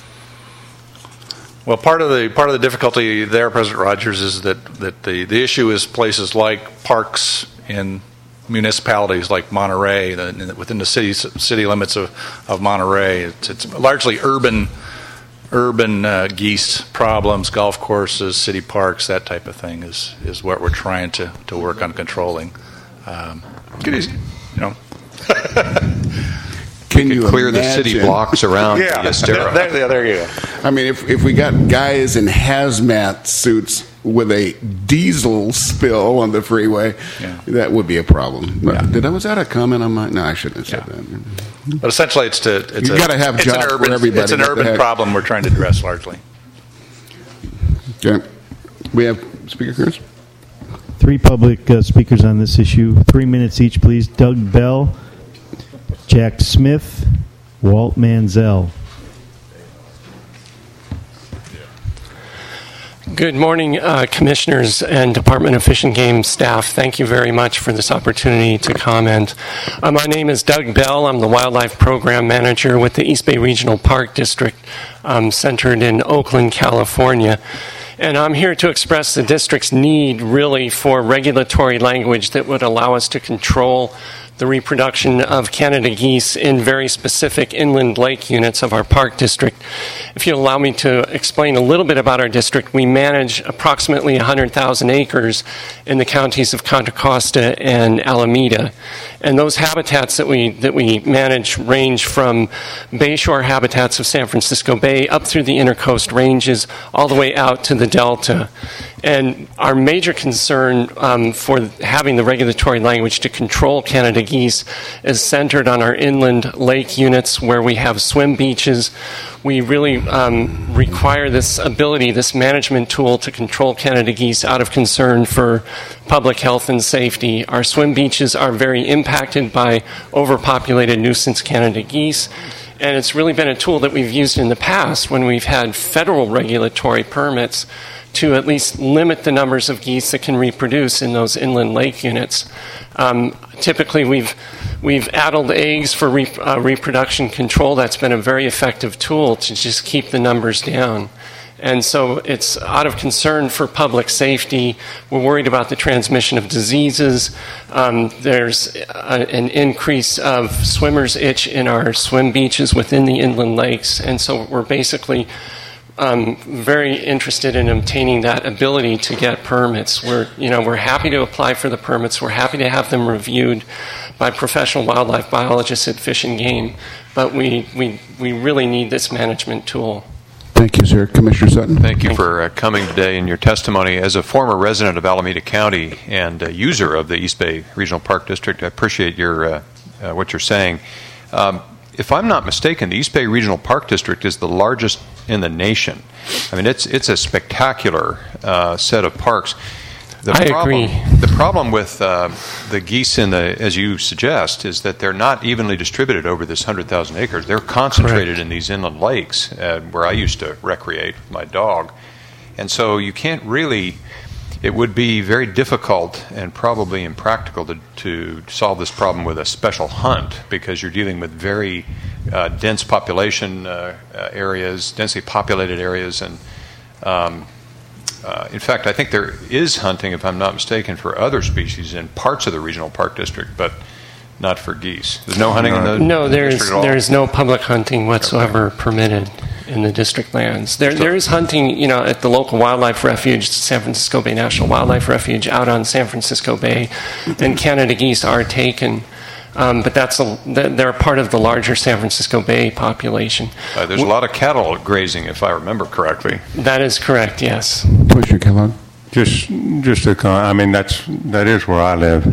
Well, part of the difficulty there, President Rogers, is that the issue is places like parks in municipalities like Monterey, within the city limits of Monterey. It's largely urban geese problems, golf courses, city parks, that type of thing is what we're trying to work on controlling. Can you clear the city blocks around the Estero? There you go. I mean, if we got guys in hazmat suits with a diesel spill on the freeway, that would be a problem. Was that a comment on mine? No, I shouldn't have said that. But essentially, it's you got to have jobs for everybody. It's an urban problem we're trying to address largely. Okay. We have Speaker Kearns. 3 public speakers on this issue. 3 minutes each, please. Doug Bell, Jack Smith, Walt Manzel. Good morning, Commissioners and Department of Fish and Game staff. Thank you very much for this opportunity to comment. My name is Doug Bell. I'm the Wildlife Program Manager with the East Bay Regional Park District, centered in Oakland, California. And I'm here to express the district's need, really, for regulatory language that would allow us to control the reproduction of Canada geese in very specific inland lake units of our park district. If you'll allow me to explain a little bit about our district, we manage approximately 100,000 acres in the counties of Contra Costa and Alameda. And those habitats that we manage range from bayshore habitats of San Francisco Bay up through the Intercoast Ranges all the way out to the Delta. And our major concern for having the regulatory language to control Canada geese is centered on our inland lake units where we have swim beaches. We really require this ability, this management tool to control Canada geese out of concern for public health and safety. Our swim beaches are very impacted by overpopulated nuisance Canada geese. And it's really been a tool that we've used in the past when we've had federal regulatory permits to at least limit the numbers of geese that can reproduce in those inland lake units. Typically, we've addled eggs for reproduction control. That's been a very effective tool to just keep the numbers down. And so it's out of concern for public safety. We're worried about the transmission of diseases. There's an increase of swimmer's itch in our swim beaches within the inland lakes. And so we're basically very interested in obtaining that ability to get permits. We're happy to apply for the permits. We're happy to have them reviewed by professional wildlife biologists at Fish and Game. But we really need this management tool. Thank you, sir. Commissioner Sutton. Thank you for coming today in your testimony. As a former resident of Alameda County and a user of the East Bay Regional Park District, I appreciate your what you're saying. If I'm not mistaken, the East Bay Regional Park District is the largest in the nation. I mean, it's a spectacular set of parks. I agree. The problem with the geese as you suggest, is that they're not evenly distributed over this 100,000 acres. They're concentrated in these inland lakes where I used to recreate with my dog. And so you can't really, it would be very difficult and probably impractical to solve this problem with a special hunt because you're dealing with very dense population areas, densely populated areas, and in fact, I think there is hunting, if I'm not mistaken, for other species in parts of the Regional Park District, but not for geese. There's no hunting in the district at all? There's no public hunting whatsoever permitted in the district lands. There is hunting, at the local wildlife refuge, San Francisco Bay National Wildlife Refuge, out on San Francisco Bay, and Canada geese are taken. But they're part of the larger San Francisco Bay population. There's a lot of cattle grazing, if I remember correctly. That is correct, yes. Commissioner Kellogg? Just a comment. I mean, that is where I live,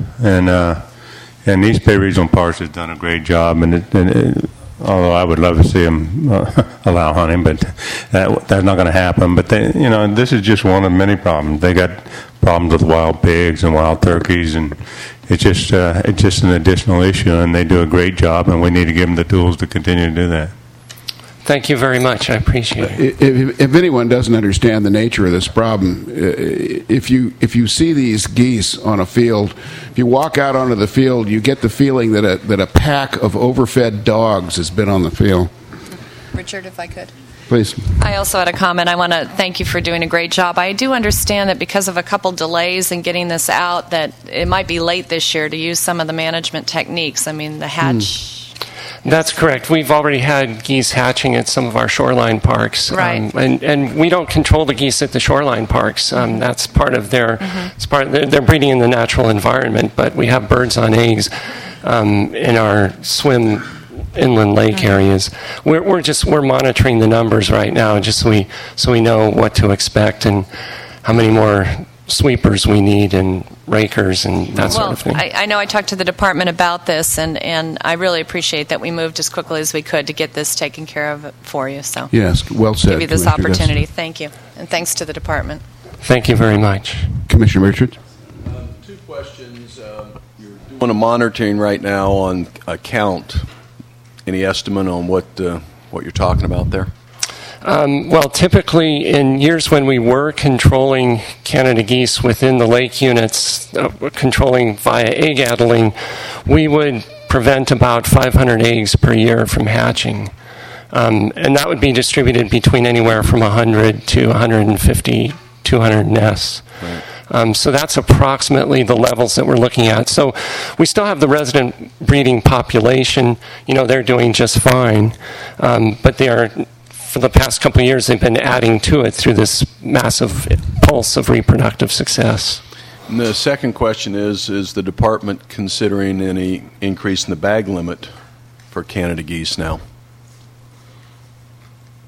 and East Bay Regional Parks has done a great job. And although I would love to see them allow hunting, but that's not going to happen. But this is just one of many problems. They got problems with wild pigs and wild turkeys, and it's just an additional issue. And they do a great job, and we need to give them the tools to continue to do that. Thank you very much. I appreciate it. If anyone doesn't understand the nature of this problem, if you see these geese on a field, if you walk out onto the field, you get the feeling that a pack of overfed dogs has been on the field. Richard, if I could. Please. I also had a comment. I want to thank you for doing a great job. I do understand that because of a couple delays in getting this out, that it might be late this year to use some of the management techniques. I mean, the hatch... That's correct. We've already had geese hatching at some of our shoreline parks, right? And we don't control the geese at the shoreline parks. That's part of their. It's they're breeding in the natural environment. But we have birds on eggs in our swim inland lake areas. We're monitoring the numbers right now, just so we know what to expect and how many more sweepers we need and rakers and that sort of thing. I know I talked to the department about this, and I really appreciate that we moved as quickly as we could to get this taken care of for you. So yes, well said. Give you this opportunity. Thank you, and thanks to the department. Thank you very much, Commissioner Richards. Two questions. You're doing a monitoring right now on a count. Any estimate on what you're talking about there? Well, typically in years when we were controlling Canada geese within the lake units, controlling via egg addling, we would prevent about 500 eggs per year from hatching. And that would be distributed between anywhere from 100 to 150, 200 nests. Right. So that's approximately the levels that we're looking at. So we still have the resident breeding population. They're doing just fine. But they are... For the past couple of years, they've been adding to it through this massive pulse of reproductive success. And the second question is the department considering any increase in the bag limit for Canada geese now?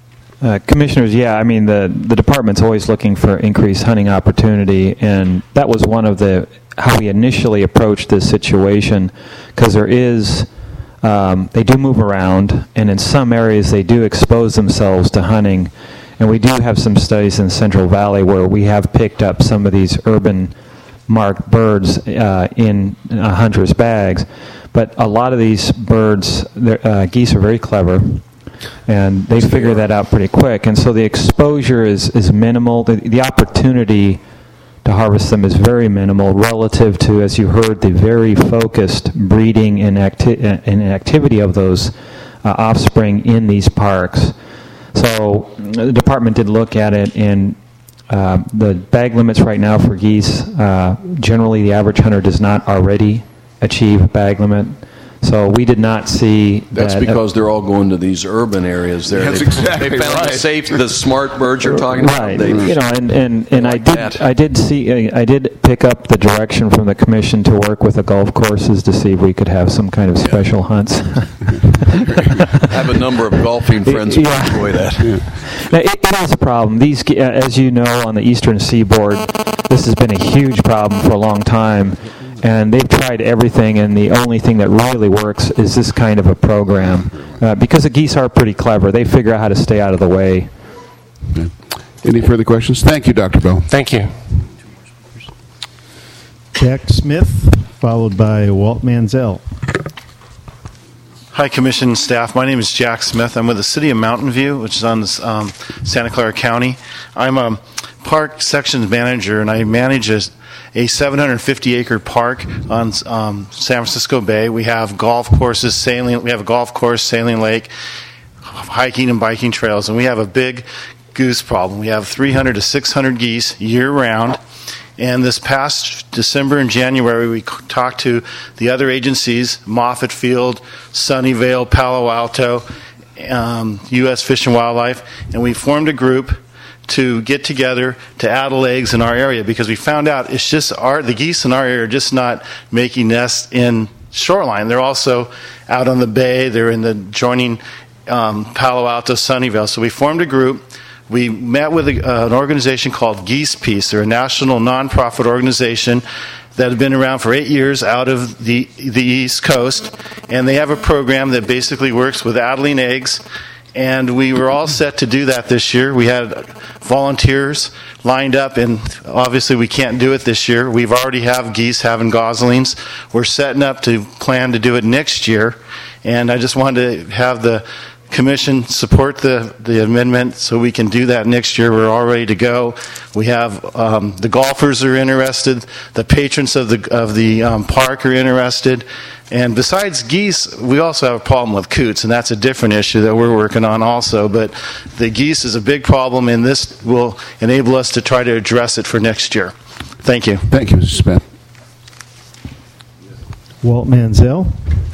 Commissioners, yeah, I mean, the department's always looking for increased hunting opportunity, and that was one of how we initially approached this situation, because there is, they do move around, and in some areas they do expose themselves to hunting, and we do have some studies in Central Valley where we have picked up some of these urban marked birds in hunters' bags, but a lot of these birds, geese are very clever, and they figure that out pretty quick. And so the exposure is minimal. The opportunity to harvest them is very minimal relative to, as you heard, the very focused breeding and activity of those offspring in these parks. So the department did look at it, and the bag limits right now for geese, generally the average hunter does not already achieve a bag limit. So we did not see That's that. because they're all going to these urban areas. There, That's exactly they found right. the smart birds you're talking about. Right. And I did pick up the direction from the commission to work with the golf courses to see if we could have some kind of special hunts. I have a number of golfing friends who enjoy that. Now, it is a problem. These, as you know, on the eastern seaboard, this has been a huge problem for a long time. And they've tried everything, and the only thing that really works is this kind of a program. Because the geese are pretty clever. They figure out how to stay out of the way. Okay. Any further questions? Thank you, Dr. Bell. Thank you. Jack Smith, followed by Walt Manziel. Hi, Commission and staff. My name is Jack Smith. I'm with the City of Mountain View, which is on this, Santa Clara County. I'm a park sections manager, and I manage a 750-acre park on San Francisco Bay. We have golf courses, sailing. We have a golf course, sailing lake, hiking and biking trails, and we have a big goose problem. We have 300 to 600 geese year-round. And this past December and January, we talked to the other agencies, Moffett Field, Sunnyvale, Palo Alto, U.S. Fish and Wildlife, and we formed a group to get together to addle eggs in our area, because we found out it's just the geese in our area are just not making nests in shoreline. They're also out on the bay. They're in the adjoining Palo Alto, Sunnyvale. So we formed a group. We met with an organization called Geese Peace. They're a national nonprofit organization that has been around for 8 years out of the East Coast, and they have a program that basically works with addling eggs. And we were all set to do that this year. We had volunteers lined up, and obviously we can't do it this year. We've already have geese having goslings. We're setting up to plan to do it next year. And I just wanted to have the Commission support the amendment so we can do that next year. We're all ready to go. We have the golfers are interested. The patrons of the park are interested. And besides geese, we also have a problem with coots, and that's a different issue that we're working on also. But the geese is a big problem, and this will enable us to try to address it for next year. Thank you. Thank you, Mr. Smith. Walt Manziel.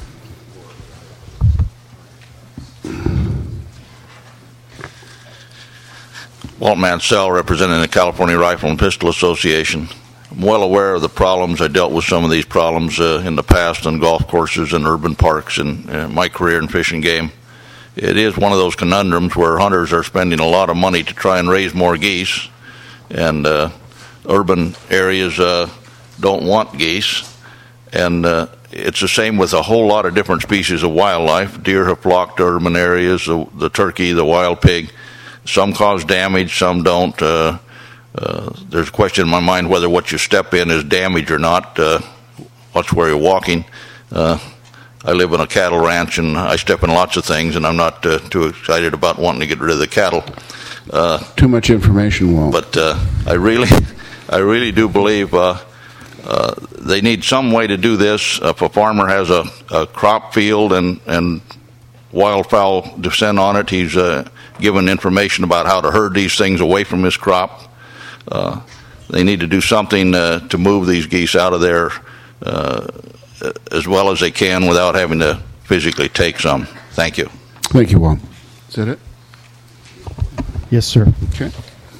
Walt Mansell, representing the California Rifle and Pistol Association. I'm well aware of the problems. I dealt with some of these problems in the past on golf courses and urban parks in my career in Fish and Game. It is one of those conundrums where hunters are spending a lot of money to try and raise more geese, and urban areas don't want geese. And it's the same with a whole lot of different species of wildlife. Deer have flocked to urban areas, the turkey, the wild pig. Some cause damage, some don't. There's a question in my mind whether what you step in is damage or not. Watch where you're walking. I live on a cattle ranch, and I step in lots of things, and I'm not too excited about wanting to get rid of the cattle. Too much information, Walt. But I really do believe they need some way to do this. If a farmer has a crop field and wildfowl descend on it, he's given information about how to herd these things away from his crop. They need to do something to move these geese out of there as well as they can without having to physically take some. Thank you. Thank you, Walt. Is that it? Yes, sir. Okay.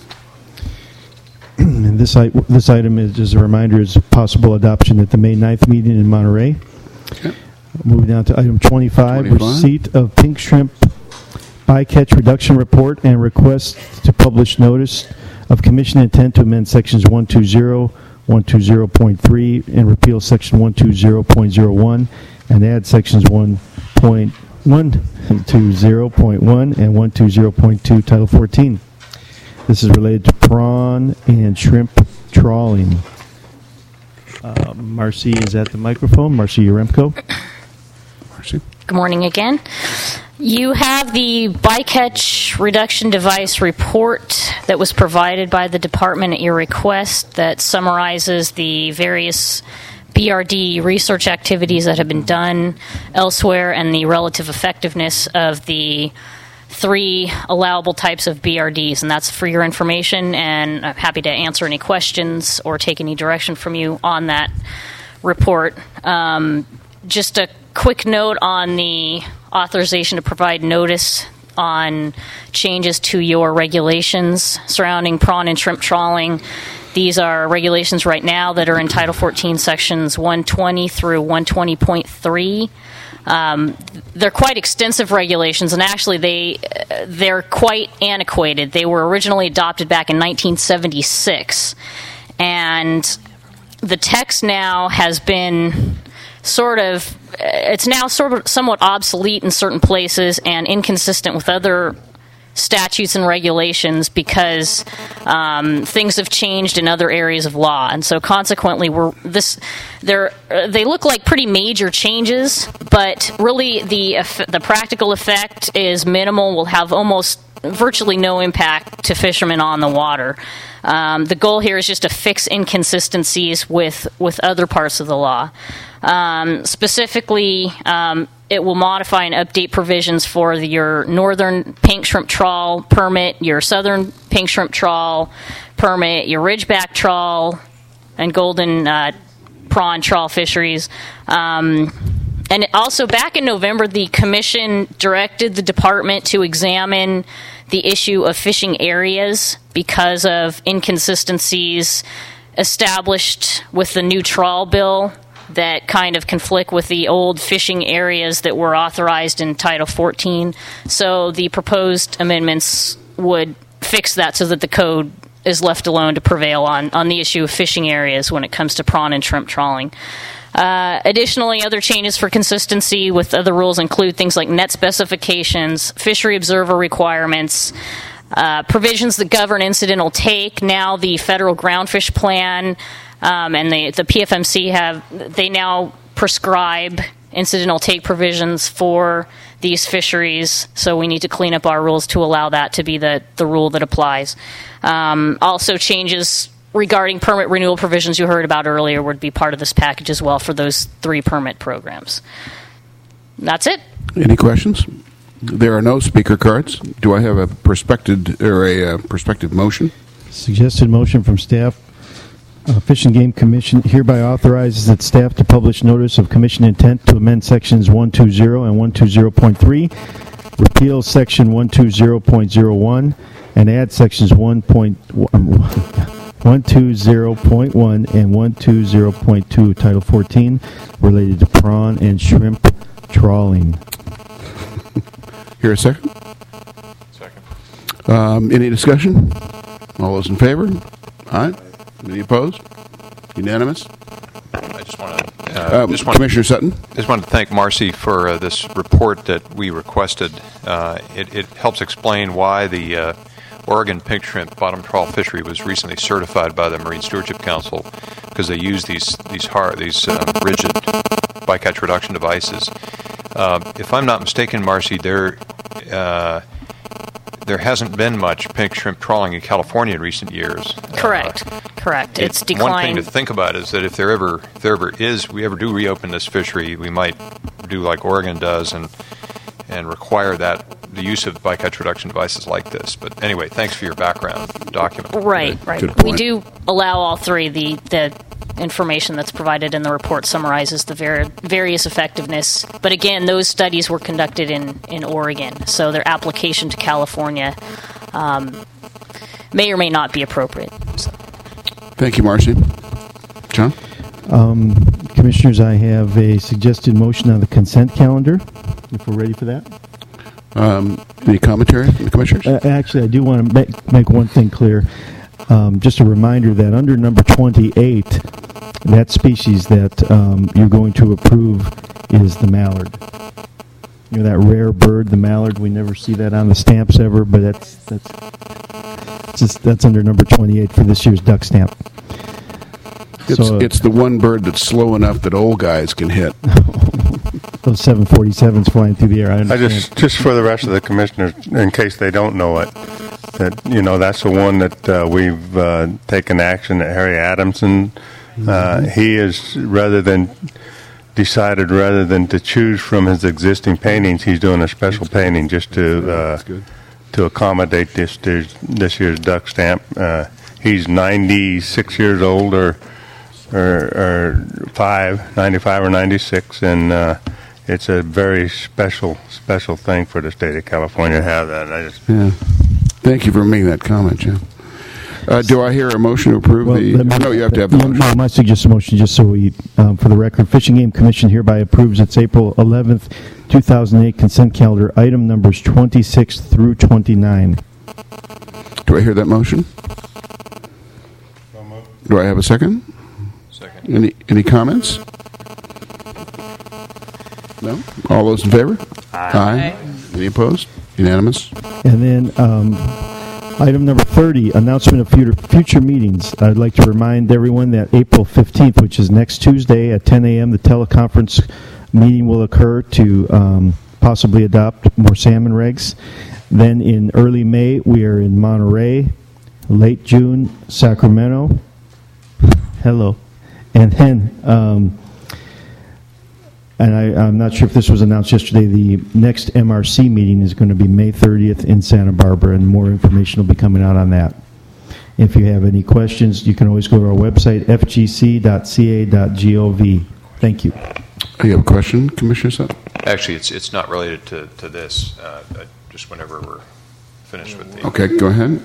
And this item is, as a reminder, is possible adoption at the May 9th meeting in Monterey. Okay. Moving down to item 25, receipt of pink shrimp bycatch reduction report and request to publish notice of commission intent to amend sections 120, 120.3, and repeal section 120.01 and add sections 1.120.1 and 120.2, Title 14. This is related to prawn and shrimp trawling. Marcy is at the microphone. Marcy Yaremko. Marcy. Good morning again. You have the bycatch reduction device report that was provided by the department at your request that summarizes the various BRD research activities that have been done elsewhere and the relative effectiveness of the 3 allowable types of BRDs, and that's for your information, and I'm happy to answer any questions or take any direction from you on that report. Just a quick note on the authorization to provide notice on changes to your regulations surrounding prawn and shrimp trawling. These are regulations right now that are in Title 14 sections 120 through 120.3. They're quite extensive regulations, and actually they're quite antiquated. They were originally adopted back in 1976, and the text now has been somewhat obsolete in certain places and inconsistent with other statutes and regulations because things have changed in other areas of law, and so consequently they look like pretty major changes, but really the practical effect is minimal. Will have almost virtually no impact to fishermen on the water. The goal here is just to fix inconsistencies with other parts of the law. Specifically, it will modify and update provisions for your northern pink shrimp trawl permit, your southern pink shrimp trawl permit, your ridgeback trawl, and golden prawn trawl fisheries. And also, back in November, the Commission directed the department to examine the issue of fishing areas because of inconsistencies established with the new trawl bill that kind of conflict with the old fishing areas that were authorized in Title 14. So the proposed amendments would fix that so that the code is left alone to prevail on the issue of fishing areas when it comes to prawn and shrimp trawling. Additionally, other changes for consistency with other rules include things like net specifications, fishery observer requirements, provisions that govern incidental take. Now the federal groundfish plan and the PFMC they now prescribe incidental take provisions for these fisheries, so we need to clean up our rules to allow that to be the rule that applies. Also, changes regarding permit renewal provisions you heard about earlier would be part of this package as well for those 3 permit programs. That's it. Any questions? There are no speaker cards. Do I have a prospective motion? Suggested motion from staff. Fish and Game Commission hereby authorizes its staff to publish notice of commission intent to amend sections 120 and 120.3, repeal section 120.01, and add sections 120.1 and 120.2, Title 14, related to prawn and shrimp trawling. Here a second? Second. Any discussion? All those in favor? Aye. Any opposed? Unanimous? I just want to Commissioner Sutton? I just wanted to thank Marcy for this report that we requested. It helps explain why the Oregon pink shrimp bottom trawl fishery was recently certified by the Marine Stewardship Council because they use these rigid bycatch reduction devices. If I'm not mistaken, Marcy, there hasn't been much pink shrimp trawling in California in recent years. Correct. It's declined. One thing to think about is that if we ever do reopen this fishery, we might do like Oregon does and require the use of bycatch reduction devices like this. But anyway, thanks for your background document. Right. We do allow all 3. The information that's provided in the report summarizes the various effectiveness. But again, those studies were conducted in Oregon, so their application to California may or may not be appropriate. So. Thank you, Marcy. John? Commissioners, I have a suggested motion on the consent calendar, if we're ready for that. Any commentary from the commissioners? Actually, I do want to make one thing clear. Just a reminder that under number 28, that species that you're going to approve is the mallard. You know, that rare bird, the mallard. We never see that on the stamps ever, but that's under number 28 for this year's duck stamp. It's the one bird that's slow enough that old guys can hit. Those 747s flying through the air. I understand. just for the rest of the commissioners, in case they don't know it, that that's the one that we've taken action at Harry Adamson. He is rather than to choose from his existing paintings, he's doing a special painting just to accommodate this year's duck stamp. He's 96 years old or 95 or 96, and it's a very special thing for the state of California to have that. Thank you for making that comment, Jim. Do I hear a motion to approve no, you have to have the motion. No, my suggested motion, just so we, for the record, Fish and Game Commission hereby approves its April 11th, 2008 consent calendar, item numbers 26 through 29. Do I hear that motion? Do I have a second? Second. Any comments? No? All those in favor? Aye. Any opposed? Unanimous. And then item number 30, announcement of future meetings. I'd like to remind everyone that April 15th, which is next Tuesday at 10 a.m., the teleconference meeting will occur to possibly adopt more salmon regs. Then in early May, we are in Monterey. Late June, Sacramento. Hello. And then, and I'm not sure if this was announced yesterday, the next MRC meeting is going to be May 30th in Santa Barbara, and more information will be coming out on that. If you have any questions, you can always go to our website, fgc.ca.gov. Thank you. You have a question, Commissioner Sutton? Actually, it's not related to this. Just whenever we're finished with the... Okay, go ahead.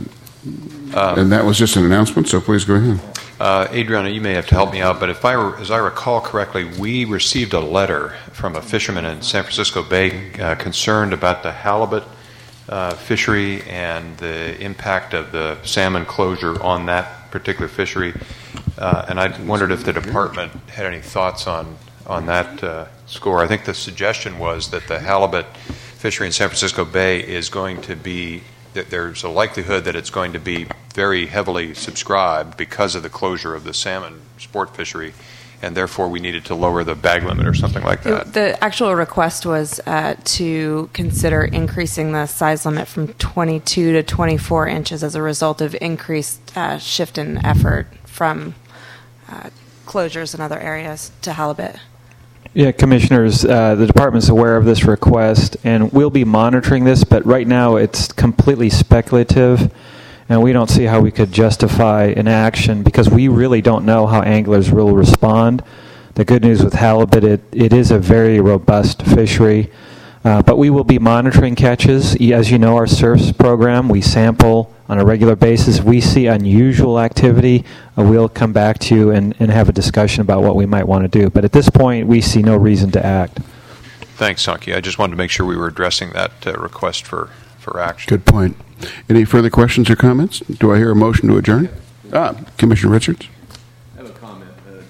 And that was just an announcement, so please go ahead. Adriana, you may have to help me out, but as I recall correctly, we received a letter from a fisherman in San Francisco Bay concerned about the halibut fishery and the impact of the salmon closure on that particular fishery. And I wondered if the department had any thoughts on that score. I think the suggestion was that the halibut fishery in San Francisco Bay is going to be, that there's a likelihood that it's going to be very heavily subscribed because of the closure of the salmon sport fishery, and therefore we needed to lower the bag limit or something like that. The actual request was to consider increasing the size limit from 22 to 24 inches as a result of increased shift in effort from closures in other areas to halibut. Yeah, Commissioners, the Department's aware of this request, and we'll be monitoring this, but right now it's completely speculative, and we don't see how we could justify an action because we really don't know how anglers will respond. The good news with halibut, it is a very robust fishery, but we will be monitoring catches. As you know, our SURFs program, we sample on a regular basis. If we see unusual activity, we'll come back to you and have a discussion about what we might want to do. But at this point, we see no reason to act. Thanks, Sankey. I just wanted to make sure we were addressing that request for action. Good point. Any further questions or comments? Do I hear a motion to adjourn? Commissioner Richards. I have a comment.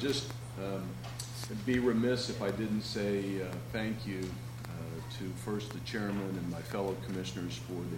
It'd be remiss if I didn't say thank you to first the chairman and my fellow commissioners for the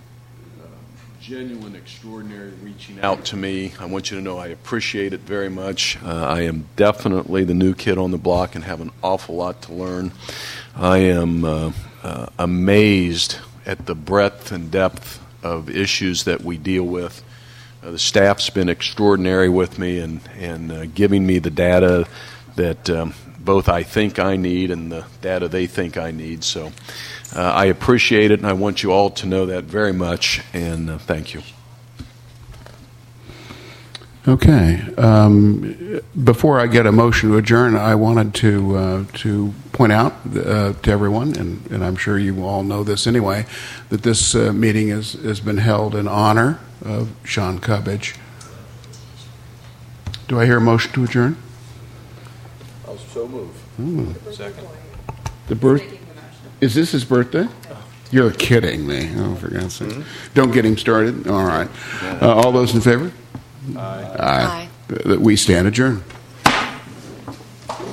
genuine, extraordinary reaching out to me. I want you to know I appreciate it very much. I am definitely the new kid on the block and have an awful lot to learn. I am amazed at the breadth and depth of issues that we deal with. The staff's been extraordinary with me and giving me the data that both I think I need and the data they think I need. So I appreciate it, and I want you all to know that very much, and thank you. Okay. Before I get a motion to adjourn, I wanted to point out to everyone, and I'm sure you all know this anyway, that this meeting has been held in honor of Sean Cubbage. Do I hear a motion to adjourn? I'll so move. Second. Is this his birthday? You're kidding me. Oh, for God's sake. Don't get him started. All right. All those in favor? Aye. We stand adjourned.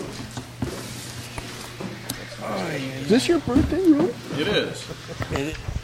Is this your birthday, really? It is.